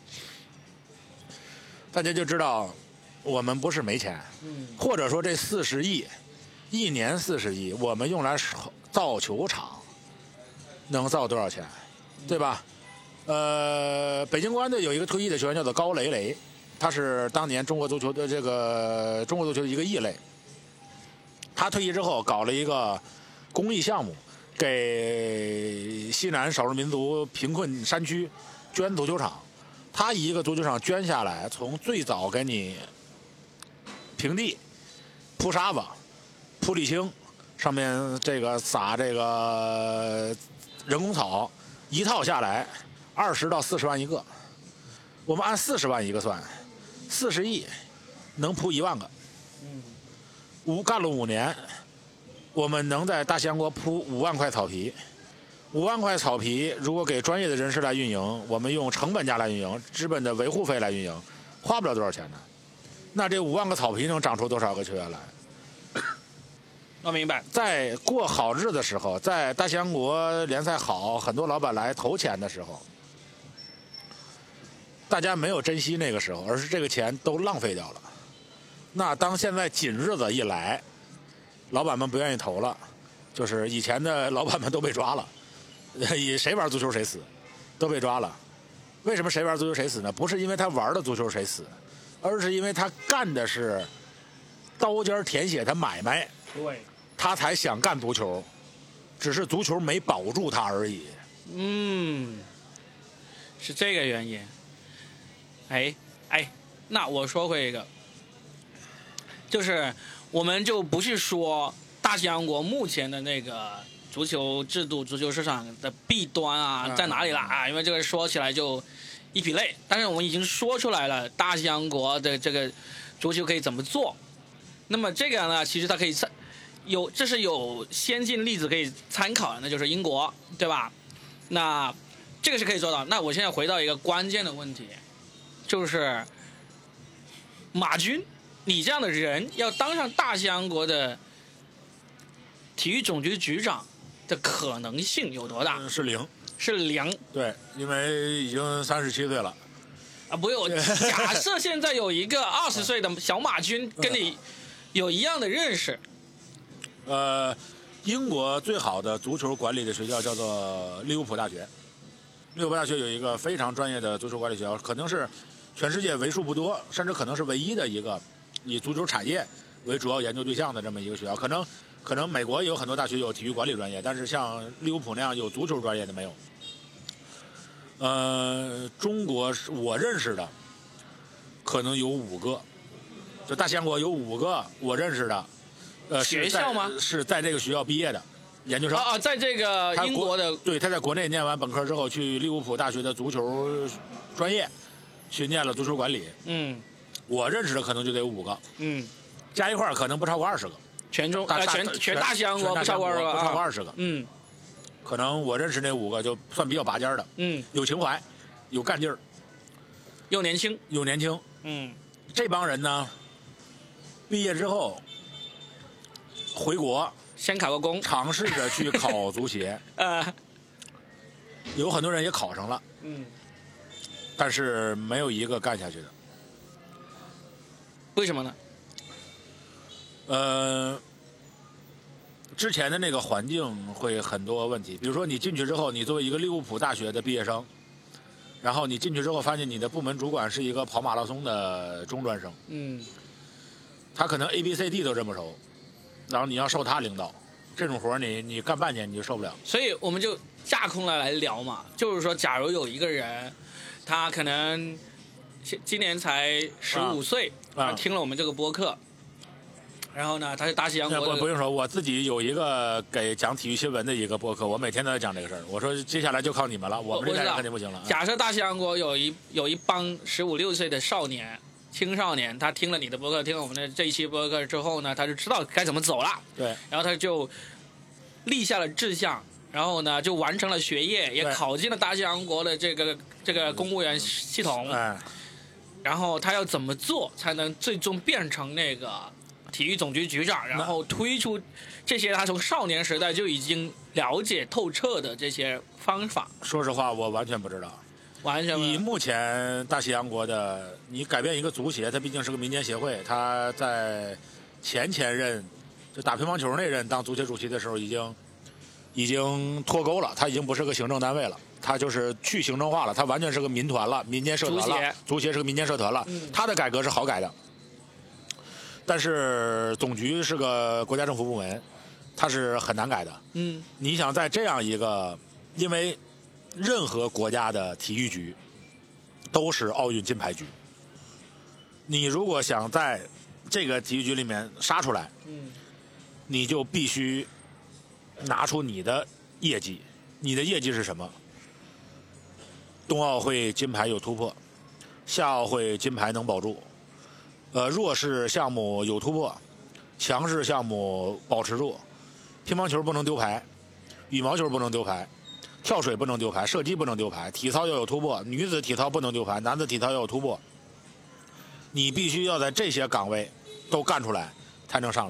大家就知道我们不是没钱，或者说这40亿，1年40亿，我们用来造球场能造多少钱，对吧？北京国安队有一个退役的球员叫做高雷雷。他是当年中国足球的一个异类。他退役之后搞了一个公益项目，给西南少数民族贫困山区捐足球场。他一个足球场捐下来，从最早给你平地铺沙子、铺沥青，上面这个撒这个人工草，一套下来20到40万一个。我们按40万一个算。40亿能铺1万个，干了5年，我们能在大西洋国铺5万块草皮，5万块草皮如果给专业的人士来运营，我们用成本价来运营，资本的维护费来运营，花不了多少钱呢。那这5万个草皮能长出多少个球员来？ 我明白。 在过好日子的时候，在大西洋国联赛好，很多老板来投钱的时候，大家没有珍惜那个时候，而是这个钱都浪费掉了。那当现在紧日子一来，老板们不愿意投了，就是以前的老板们都被抓了，谁玩足球谁死，都被抓了。为什么谁玩足球谁死呢？不是因为他玩的足球谁死，而是因为他干的是刀尖舔血的买卖， 对， 他才想干足球，只是足球没保住他而已。 是这个原因。那我说回一个，就是我们就不是说大西洋国目前的那个足球制度、足球市场的弊端啊在哪里啦啊？因为这个说起来就一匹累，但是我们已经说出来了，大西洋国的这个足球可以怎么做。那么这个呢，其实它可以这是有先进例子可以参考的，那就是英国，对吧？那这个是可以做到。那我现在回到一个关键的问题，就是马军，你这样的人要当上大西洋国的体育总局局长的可能性有多大？ 是零。 是零。 对，因为已经37岁了。 啊，不用。假设现在有一个20岁的小马军跟你有一样的认识。 英国最好的足球管理的学校叫做利物浦大学。利物浦大学有一个非常专业的足球管理学校，可能是全世界为数不多，甚至可能是唯一的一个以足球产业为主要研究对象的这么一个学校。可能美国有很多大学有体育管理专业，但是像利物浦那样有足球专业的没有。中国我认识的可能有5个，就大西洋国有5个我认识的， 学校吗？ 是在这个学校毕业的研究生。 在这个英国的。 对，他在国内念完本科之后，去利物浦大学的足球专业去念了足球管理。我认识的可能就得有5个。加一块可能不超过20个。 全大西洋国不超过20个。 不超过20个。可能我认识那5个就算比较拔尖的。有情怀，有干劲儿， 又年轻。 这帮人呢，毕业之后回国先考个公， 尝试着去考足协。有很多人也考上了。但是没有一个干下去的。 为什么呢？ 之前的那个环境会很多问题，比如说你进去之后，你作为一个利物浦大学的毕业生，然后你进去之后发现你的部门主管是一个跑马拉松的中专生。他可能 ABCD 都这么熟，然后你要受他领导，这种活你干半年你就受不了。 所以我们就架空了来聊嘛，就是说假如有一个人，他可能今年才15岁，他听了我们这个播客，然后呢，他是大西洋国的。 不用说，我自己有一个给讲体育新闻的一个播客，我每天都在讲这个事儿。我说接下来就靠你们了，我们这代人肯定不行了。 假设大西洋国有一帮15、16岁的青少年，他听了你的播客，听了我们的这一期播客之后呢，他就知道该怎么走了。 对。 然后他就立下了志向，然后呢就完成了学业，也考进了大西洋国的这个公务员系统。然后他要怎么做才能最终变成那个体育总局局长，然后推出这些他从少年时代就已经了解透彻的这些方法？ 说实话，我完全不知道。 完全不知道。 以目前大西洋国的，你改变一个足协，它毕竟是个民间协会，他在前任就打乒乓球那任当足协主席的时候，已经脱钩了，他已经不是个行政单位了。他就是去行政化了，他完全是个民团了，民间社团了。足协是个民间社团了。他的改革是好改的，但是总局是个国家政府部门，它是很难改的。你想在这样一个，因为任何国家的体育局都是奥运金牌局，你如果想在这个体育局里面杀出来，你就必须拿出你的业绩。你的业绩是什么？冬奥会金牌有突破，夏奥会金牌能保住，弱势项目有突破，强势项目保持住，乒乓球不能丢牌，羽毛球不能丢牌，跳水不能丢牌，射击不能丢牌，体操要有突破，女子体操不能丢牌，男子体操要有突破。你必须要在这些岗位都干出来才能上来。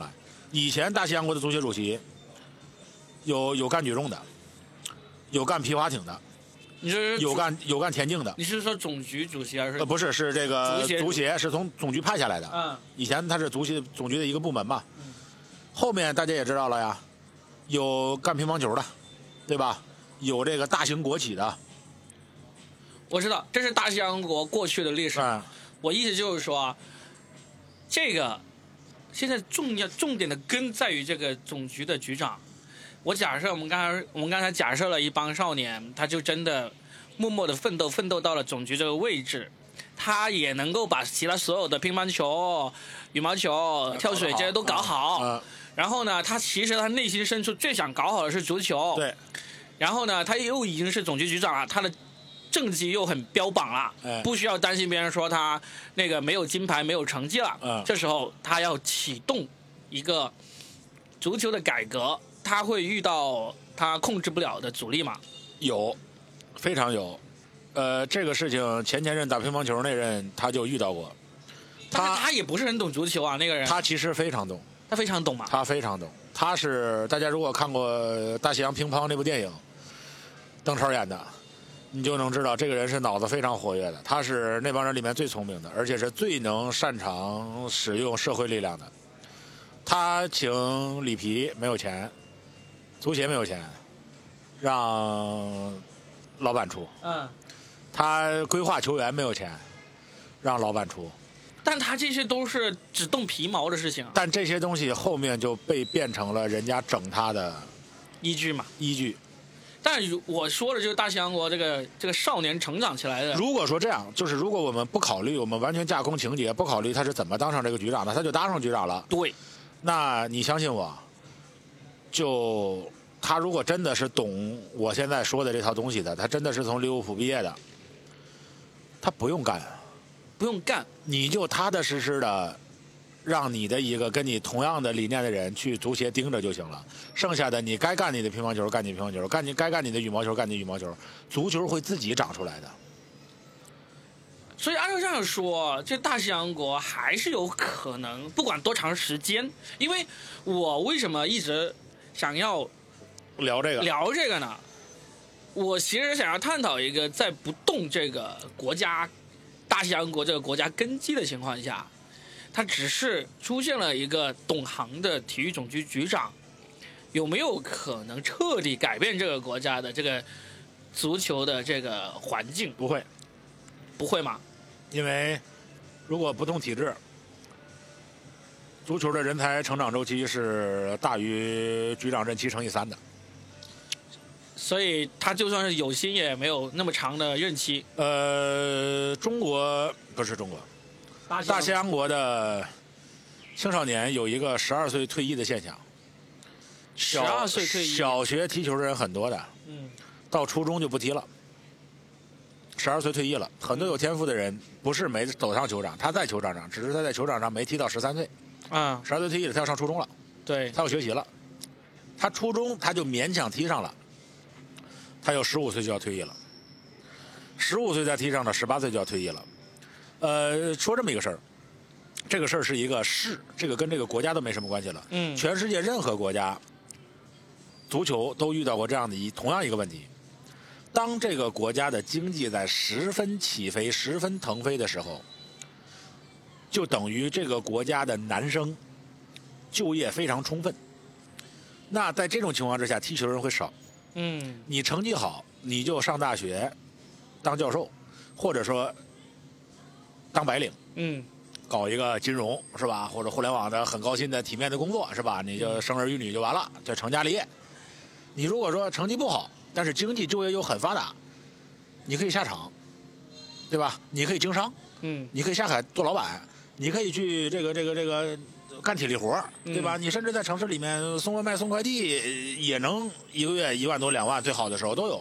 以前大西洋国的足协主席有干举重的，有干皮划艇的， 你是有干田径的。 你是说总局主席还是？ 不是，是这个足协是从总局派下来的。 嗯， 以前他是总局的一个部门嘛。后面大家也知道了呀，有干乒乓球的，对吧？有这个大型国企的。 我知道，这是大西洋国过去的历史。我意思就是说，这个现在重点的根在于这个总局的局长。我们刚才假设了一帮少年，他就真的默默的奋斗到了总局这个位置，他也能够把其他所有的乒乓球、羽毛球、跳水这些都搞好。然后呢，他其实他内心深处最想搞好的是足球。 对。 然后呢，他又已经是总局局长了，他的政绩又很标榜了，不需要担心别人说他那个没有金牌、没有成绩了。这时候他要启动一个足球的改革，他会遇到他控制不了的阻力吗？ 有，非常有。这个事情前任打乒乓球那任他就遇到过。 但是他也不是很懂足球啊，那个人。 他其实非常懂。 他非常懂嘛？ 他非常懂。他是大家如果看过《大西洋乒乓》那部电影，邓超演的，你就能知道这个人是脑子非常活跃的。他是那帮人里面最聪明的，而且是最能擅长使用社会力量的。他请里皮没有钱，足协没有钱，让老板出。他规划球员没有钱，让老板出。 但他这些都是只动皮毛的事情。 但这些东西后面就被变成了人家整他的依据嘛。 依据。 但我说的就是大西洋国这个少年成长起来的。 如果说这样，就是如果我们不考虑，我们完全架空情节，不考虑他是怎么当上这个局长的，他就当上局长了。 对。 那你相信我，就他如果真的是懂我现在说的这套东西的，他真的是从利物浦毕业的，他不用干。 不用干， 你就踏踏实实的让你的一个跟你同样的理念的人去足协盯着就行了。剩下的你该干你的乒乓球干你乒乓球，该干你的羽毛球干你羽毛球，足球会自己长出来的。 所以按照这样说，这大西洋国还是有可能，不管多长时间。因为我为什么一直想要聊这个呢？我其实想要探讨一个在不动这个国家。大西洋国这个国家根基的情况下，它只是出现了一个懂行的体育总局局长，有没有可能彻底改变这个国家的这个足球的这个环境？不会吗？ 因为如果不动体制，足球的人才成长周期是大于局长任期乘以3的。 所以他就算是有心也没有那么长的任期。 中国不是中国，大西洋国的青少年有一个12岁退役的现象。 12岁退役， 小学踢球的人很多的，到初中就不踢了。12岁退役了，很多有天赋的人不是没走上球场，他在球场上，只是他在球场上没踢到13岁。12岁退役了，他要上初中了， 对， 他要学习了，他初中他就勉强踢上了。他有15岁就要退役了，15岁再踢上了，18岁就要退役了。说这么一个事儿，这个事儿是一个市，这个跟这个国家都没什么关系了。全世界任何国家，足球都遇到过这样的同样一个问题：当这个国家的经济在十分起飞、十分腾飞的时候，就等于这个国家的男生就业非常充分。那在这种情况之下，踢球的人会少。你成绩好，你就上大学当教授，或者说当白领，搞一个金融是吧，或者互联网的很高薪的体面的工作是吧，你就生儿育女就完了，就成家立业。你如果说成绩不好，但是经济就业又很发达，你可以下厂，对吧？你可以经商，你可以下海做老板，你可以去这个干体力活，对吧？你甚至在城市里面送外卖、送快递，也能一个月1万多、2万，最好的时候都有。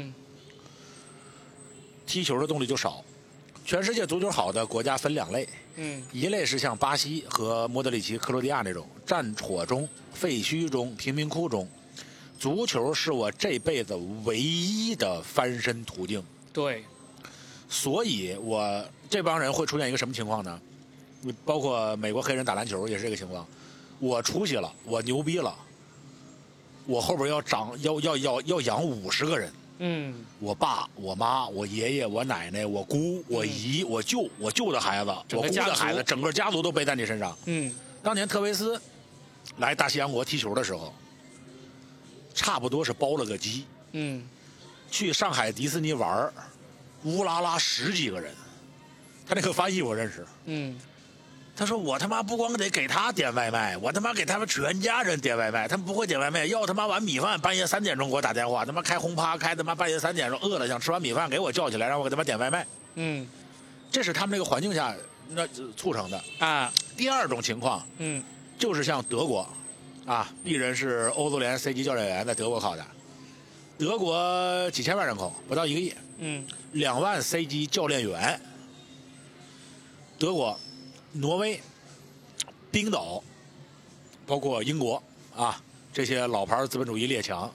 踢球的动力就少。全世界足球好的国家分2类，一类是像巴西和莫德里奇、克罗地亚那种战火中、废墟中、贫民窟中，足球是我这辈子唯一的翻身途径。 对， 所以这帮人会出现一个什么情况呢？包括美国黑人打篮球也是这个情况。 我出息了，我牛逼了，我后边要养50个人。我爸、我妈、我爷爷、我奶奶、我姑、我姨、我舅的孩子、我姑的孩子，整个家族都背在你身上。当年特维斯来大西洋国踢球的时候，差不多是包了个机。去上海迪士尼玩，乌拉拉10几个人，他那个翻译我认识。他说我他妈不光得给他点外卖，我他妈给他们全家人点外卖，他们不会点外卖，要他妈碗米饭，半夜3点钟给我打电话，他妈开轰趴开他妈半夜3点钟，饿了想吃碗米饭，给我叫起来，让我给他妈点外卖。这是他们这个环境下那促成的啊。第二种情况，就是像德国，啊，鄙人是欧足联 C 级教练员，在德国考的，德国几千万人口，不到1个亿，2万 C 级教练员，德国。挪威、冰岛，包括英国啊，这些老牌资本主义列强，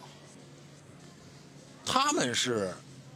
他们是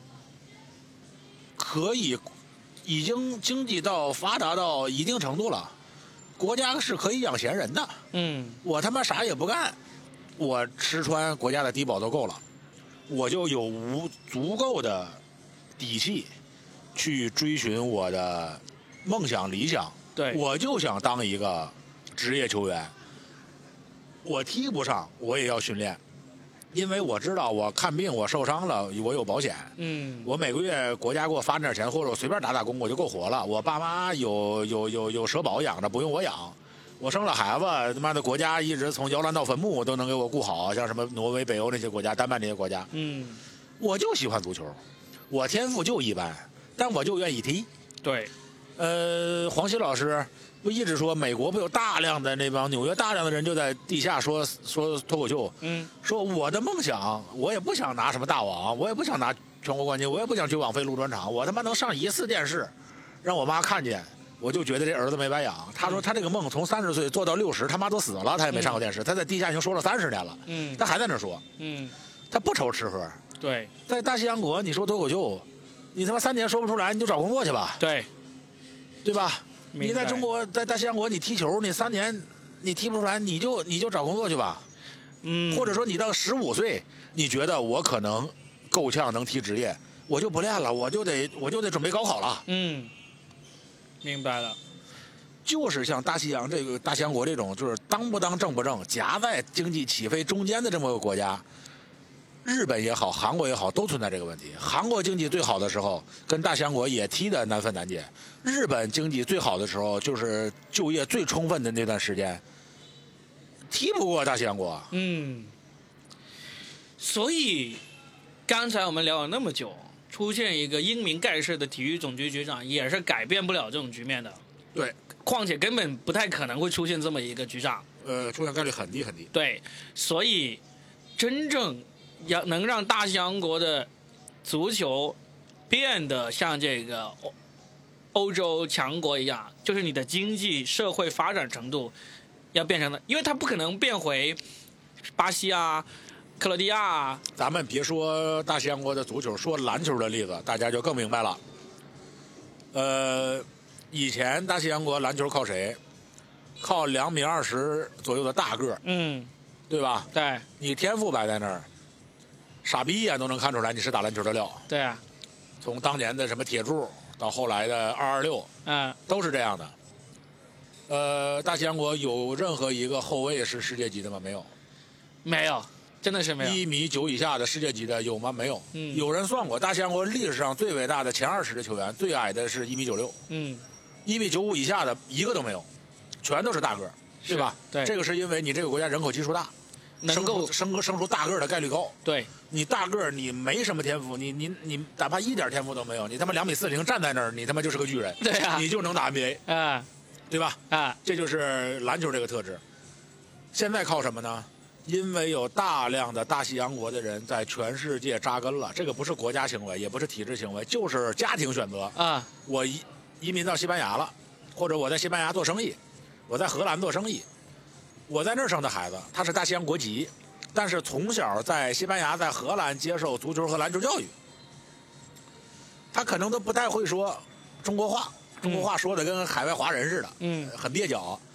可以已经经济到发达到一定程度了，国家是可以养闲人的。我他妈啥也不干，我吃穿国家的低保都够了，我就有足够的底气去追寻我的梦想理想。 对， 我就想当一个职业球员，我踢不上我也要训练，因为我知道我看病我受伤了我有保险，我每个月国家给我发点钱，或者我随便打工我就够活了，我爸妈有社保养着，不用我养，我生了孩子他妈的国家一直从摇篮到坟墓都能给我顾好，像什么挪威、北欧那些国家、丹麦那些国家，我就喜欢足球，我天赋就一般，但我就愿意踢。 对。 黄西老师不一直说美国不有大量的那帮纽约大量的人就在地下说脱口秀，说我的梦想，我也不想拿什么大王，我也不想拿全国冠军，我也不想去网飞录专场，我他妈能上1次电视，让我妈看见，我就觉得这儿子没白养。他说他这个梦从30岁做到60，他妈都死了，他也没上过电视，他在地下已经说了30年了，他还在那说，他不愁吃喝。 对， 在大西洋国你说脱口秀，你他妈3年说不出来，你就找工作去吧。对吧？你在中国，在大西洋国，你踢球，你3年你踢不出来，你就找工作去吧。或者说你到15岁，你觉得我可能够呛能踢职业，我就不练了，我就得准备高考了。 明白了。 就是像大西洋国这种，就是当不当正不正，夹在经济起飞中间的这么个国家。日本也好，韩国也好，都存在这个问题。韩国经济最好的时候，跟大西洋国也踢得难分难解。日本经济最好的时候，就是就业最充分的那段时间，踢不过大西洋国。 所以刚才我们聊了那么久，出现一个英明盖世的体育总局局长，也是改变不了这种局面的。 对， 况且根本不太可能会出现这么一个局长。 出现概率很低很低。 对，所以真正能让大西洋国的足球变得像这个欧洲强国一样，就是你的经济社会发展程度要变成的，因为它不可能变回巴西啊、克罗地亚啊。 咱们别说大西洋国的足球，说篮球的例子，大家就更明白了。以前大西洋国篮球靠谁？靠2.20米左右的大个儿，对吧？ 对， 你天赋摆在那儿。傻逼一眼都能看出来你是打篮球的料。 对啊， 从当年的什么铁柱到后来的226，都是这样的。大西洋国有任何一个后卫是世界级的吗？没有， 没有，真的是没有。 1.9米以下的世界级的有吗？没有。有人算过，大西洋国历史上最伟大的前20的球员，最矮的是1.96米，1.95米以下的一个都没有，全都是大个儿，对吧？ 对， 这个是因为你这个国家人口基数大。 能够生出大个儿的概率高。 对， 你大个儿你没什么天赋，你哪怕一点天赋都没有，你他妈2.40米站在那儿，你他妈就是个巨人。 对啊， 你就能打 NBA 对吧？这就是篮球这个特质。现在靠什么呢？因为有大量的大西洋国的人在全世界扎根了，这个不是国家行为，也不是体制行为，就是家庭选择我移民到西班牙了，或者我在西班牙做生意，我在荷兰做生意。我在那儿生的孩子，他是大西洋国籍，但是从小在西班牙、在荷兰接受足球和篮球教育，他可能都不太会说中国话，中国话说的跟海外华人似的，很蹩脚。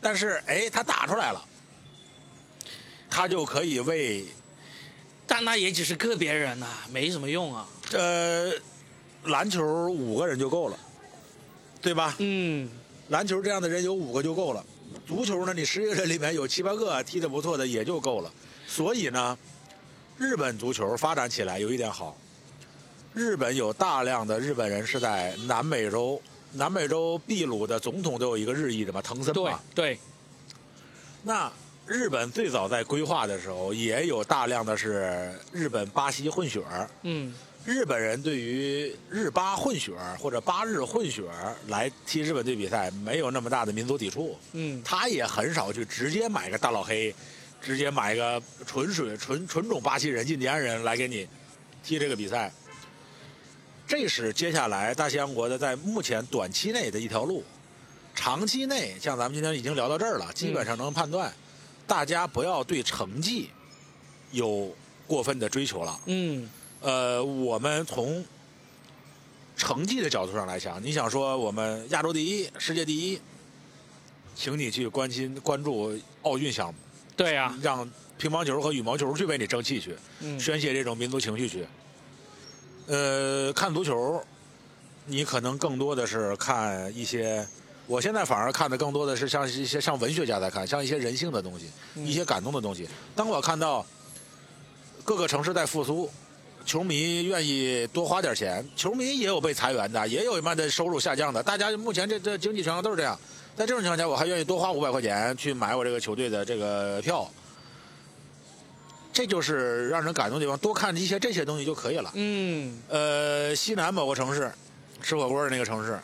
但是哎，他打出来了，他就可以为， 但那也只是个别人呐、没什么用啊。 篮球5个人就够了，对吧？ 嗯， 篮球这样的人有5个就够了。足球呢，你11个人里面有7、8个踢得不错的也就够了。所以呢，日本足球发展起来有一点好，日本有大量的日本人是在南美洲秘鲁的总统都有一个日裔的嘛，藤森嘛。 对。 那日本最早在规划的时候，也有大量的是日本巴西混血儿。 嗯， 日本人对于日巴混血儿或者巴日混血儿来踢日本队比赛没有那么大的民族抵触。 嗯， 他也很少去直接买个大老黑，直接买个纯种巴西人、印第安人来给你踢这个比赛。这是接下来大西洋国的在目前短期内的一条路。长期内，像咱们今天已经聊到这儿了，基本上能判断，大家不要对成绩有过分的追求了。 嗯， 我们从成绩的角度上来讲，你想说我们亚洲第一、世界第一，请你去关注奥运项目， 对啊， 让乒乓球和羽毛球去为你争气去，宣泄这种民族情绪去。看足球，你可能更多的是看一些。我现在反而看的更多的是像一些像文学家在看，像一些人性的东西，一些感动的东西。当我看到各个城市在复苏，球迷愿意多花点钱，球迷也有被裁员的，也有慢的收入下降的，大家目前这经济情况都是这样。在这种情况下，我还愿意多花500块钱去买我这个球队的这个票，这就是让人感动的地方。多看一些这些东西就可以了。西南某个城市吃火锅的那个城市。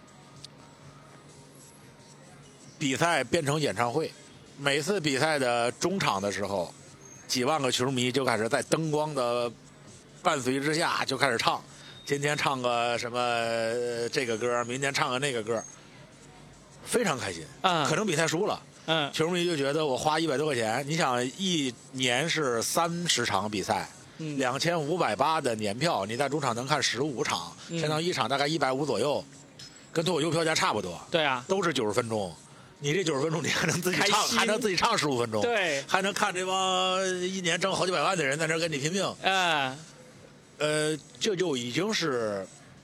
比赛变成演唱会，每次比赛的中场的时候，几万个球迷就开始在灯光的伴随之下就开始唱，今天唱个什么这个歌，明天唱个那个歌，非常开心。可能比赛输了，球迷就觉得我花100多块钱，你想一年是30场比赛，2580的年票，你在中场能看15场，相当于一场大概150左右，跟脱口秀票价差不多。 对啊， 都是90分钟。你这90分钟，你还能自己唱，还能自己唱15分钟， 对， 还能看这帮一年挣好几百万的人在那跟你拼命，这就已经是，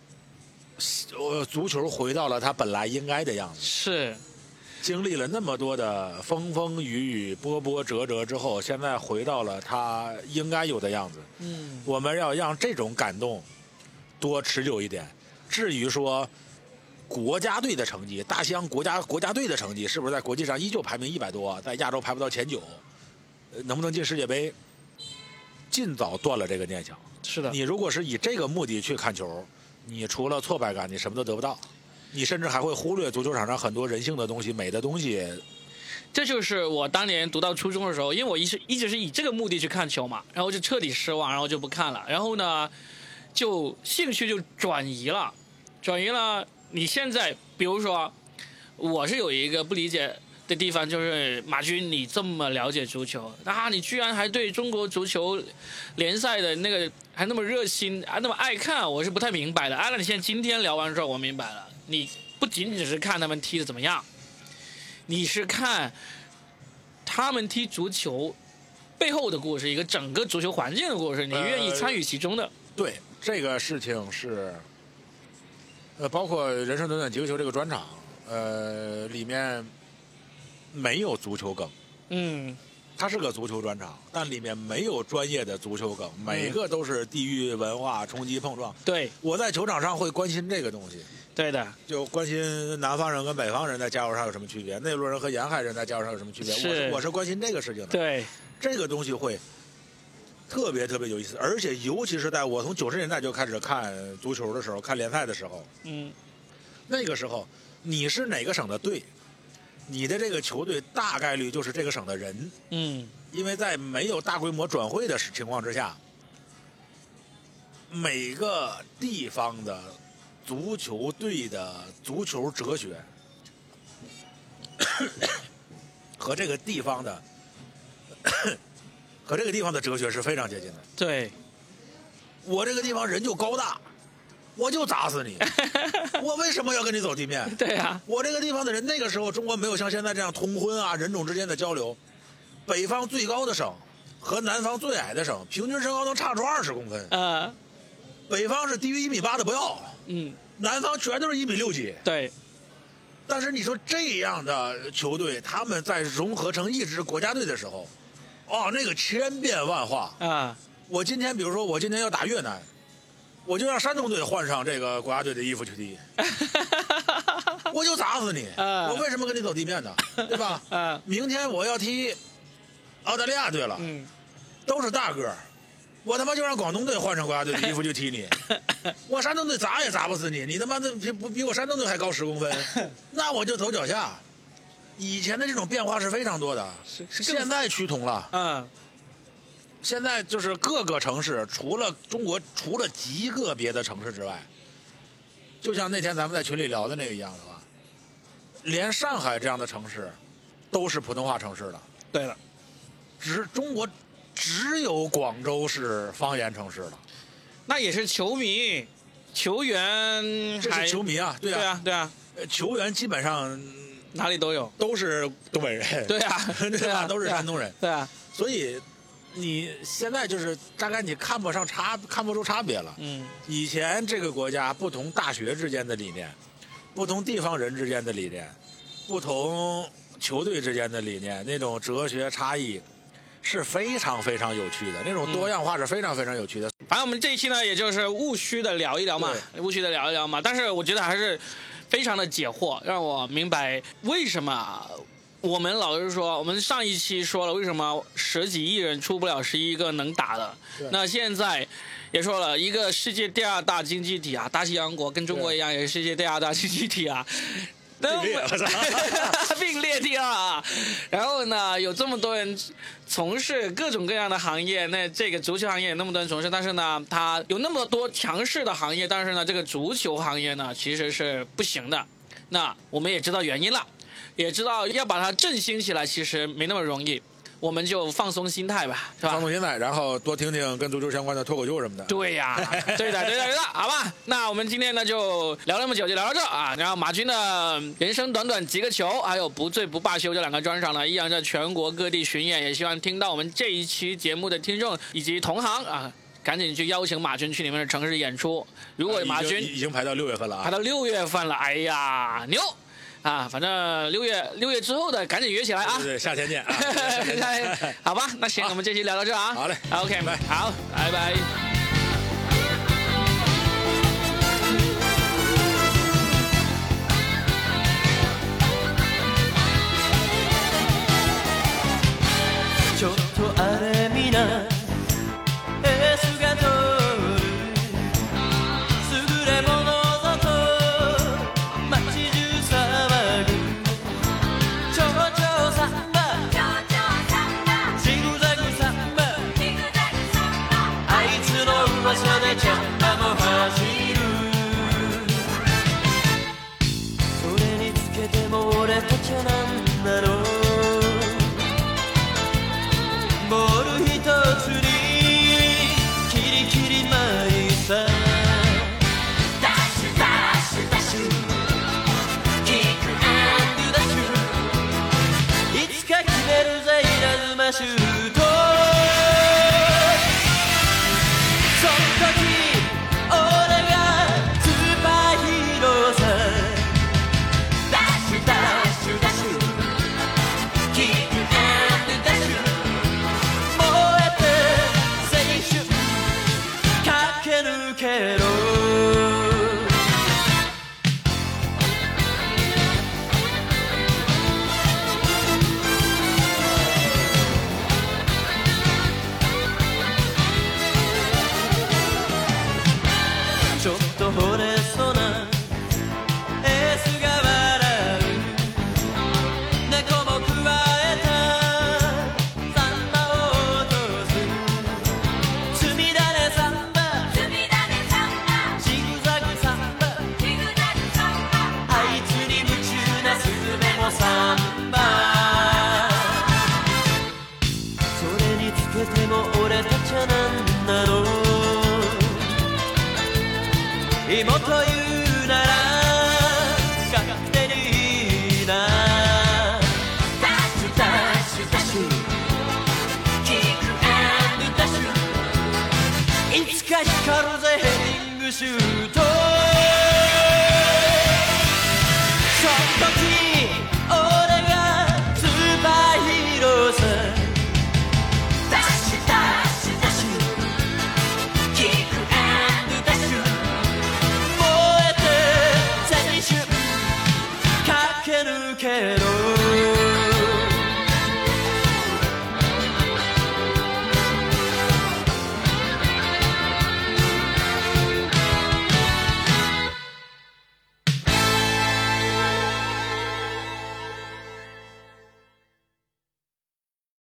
足球回到了它本来应该的样子。 是， 经历了那么多的风风雨雨、波波折折之后，现在回到了它应该有的样子。我们要让这种感动多持久一点。至于说。国家队的成绩，大西洋国家队的成绩是不是在国际上依旧排名100多，在亚洲排不到前9，能不能进世界杯？尽早断了这个念想。 是的， 你如果是以这个目的去看球，你除了挫败感，你什么都得不到，你甚至还会忽略足球场上很多人性的东西、美的东西。 这就是我当年读到初中的时候，因为我一直是以这个目的去看球嘛，然后就彻底失望，然后就不看了，然后呢，就兴趣就转移了。你现在比如说，我是有一个不理解的地方，就是马军你这么了解足球，你居然还对中国足球联赛的那个还那么热心，还那么爱看，我是不太明白的。那你现在今天聊完之后，我明白了，你不仅仅是看他们踢的怎么样，你是看他们踢足球背后的故事，一个整个足球环境的故事，你愿意参与其中的。 对，这个事情是。包括《人生短短几个球》这个专场，里面没有足球梗，它是个足球专场，但里面没有专业的足球梗，每个都是地域文化冲击碰撞。 对， 我在球场上会关心这个东西， 对的， 就关心南方人跟北方人在加油上有什么区别，内陆人和沿海人在加油上有什么区别，我是关心这个事情的。 对， 这个东西会。特别有意思，而且尤其是在我从90年代就开始看足球的时候，看联赛的时候，那个时候你是哪个省的队，你的这个球队大概率就是这个省的人，因为在没有大规模转会的情况之下，每个地方的足球队的足球哲学和这个地方的。哲学是非常接近的。 对， 我这个地方人就高大， 我就砸死你！我为什么要跟你走地面？ 对呀， 我这个地方的人，那个时候中国没有像现在这样通婚啊，人种之间的交流。北方最高的省和南方最矮的省，平均身高能差出20公分。北方是低于1.8米的不要，南方全都是1.6米几。 对。 但是你说这样的球队，他们在融合成一支国家队的时候，那个千变万化啊！ 我今天比如说我今天要打越南，我就让山东队换上这个国家队的衣服去踢，我就砸死你！我为什么跟你走地面呢？对吧？明天我要踢澳大利亚队了，都是大个儿，我他妈就让广东队换上国家队的衣服去踢你，我山东队砸也砸不死你，你他妈的比我山东队还高10公分，那我就走脚下。以前的这种变化是非常多的，现在趋同了。现在就是各个城市，除了中国，除了极个别的城市之外，就像那天咱们在群里聊的那个一样的话，连上海这样的城市都是普通话城市了。 对了， 中国只有广州是方言城市了。 那也是球迷、球员， 这是球迷啊，对啊， 对啊， 球员基本上哪里都有， 都是东北人， 对啊， 对吧？都是山东人， 对啊， 所以。你现在就是大概你看不出差别了。以前这个国家不同大学之间的理念，不同地方人之间的理念，不同球队之间的理念，那种哲学差异是非常非常有趣的，那种多样化是非常非常有趣的。 反正我们这一期呢，也就是务虚的聊一聊嘛，但是我觉得还是非常的解惑，让我明白为什么。我们老是说，我们上一期说了，为什么10几亿人出不了11个能打的？那现在也说了，一个世界第2大经济体啊，大西洋国跟中国一样，也是世界第2大经济体啊，并列第2啊。然后呢，有这么多人从事各种各样的行业，那这个足球行业有那么多人从事，但是呢，它有那么多强势的行业，但是呢，这个足球行业呢，其实是不行的。那我们也知道原因了。也知道要把它振兴起来，其实没那么容易，我们就放松心态吧，是吧？放松心态，然后多听听跟足球相关的脱口秀什么的。 对呀，对的，好吧。那我们今天呢就聊那么久，就聊到这啊。然后马军的人生短短几个球，还有不醉不罢休这2个专场呢，依然在全国各地巡演，也希望听到我们这一期节目的听众以及同行啊。赶紧去邀请马军去你们的城市演出。如果马军已经排到6月份了啊， 排到6月份了，哎呀，牛！反正6月之后的赶紧约起来啊！ 对，夏天见啊！ 好吧，那行，我们这期聊到这啊。 好嘞 ，OK， 好，拜拜。 ちょっとあれみなエースが通る優れものぞと街中騒ぐちょうちょうサンバジグザグサンバあいつの噂でチャンバも走るそれにつけても俺たちはなんだろうボール一つにキリキリマイさダッシュダッシュダッシュキックアンドダッシュいつか決めるぜ稲妻シュートその時俺がスーパーヒーローさダッシュダッシュダッシュキックアンドダッシュ駆け抜けろちょっと惚れそうなエースが笑う猫も加えたサンバを落とす積み種サンバジグザグサンバあいつに夢中なスズメもサンバそれにつけても俺たちはなんだろうクシュートその時俺がスーパーヒーローさダッシュダッシュダッシュキックアンドダッシュ燃えて青春駆け抜けろ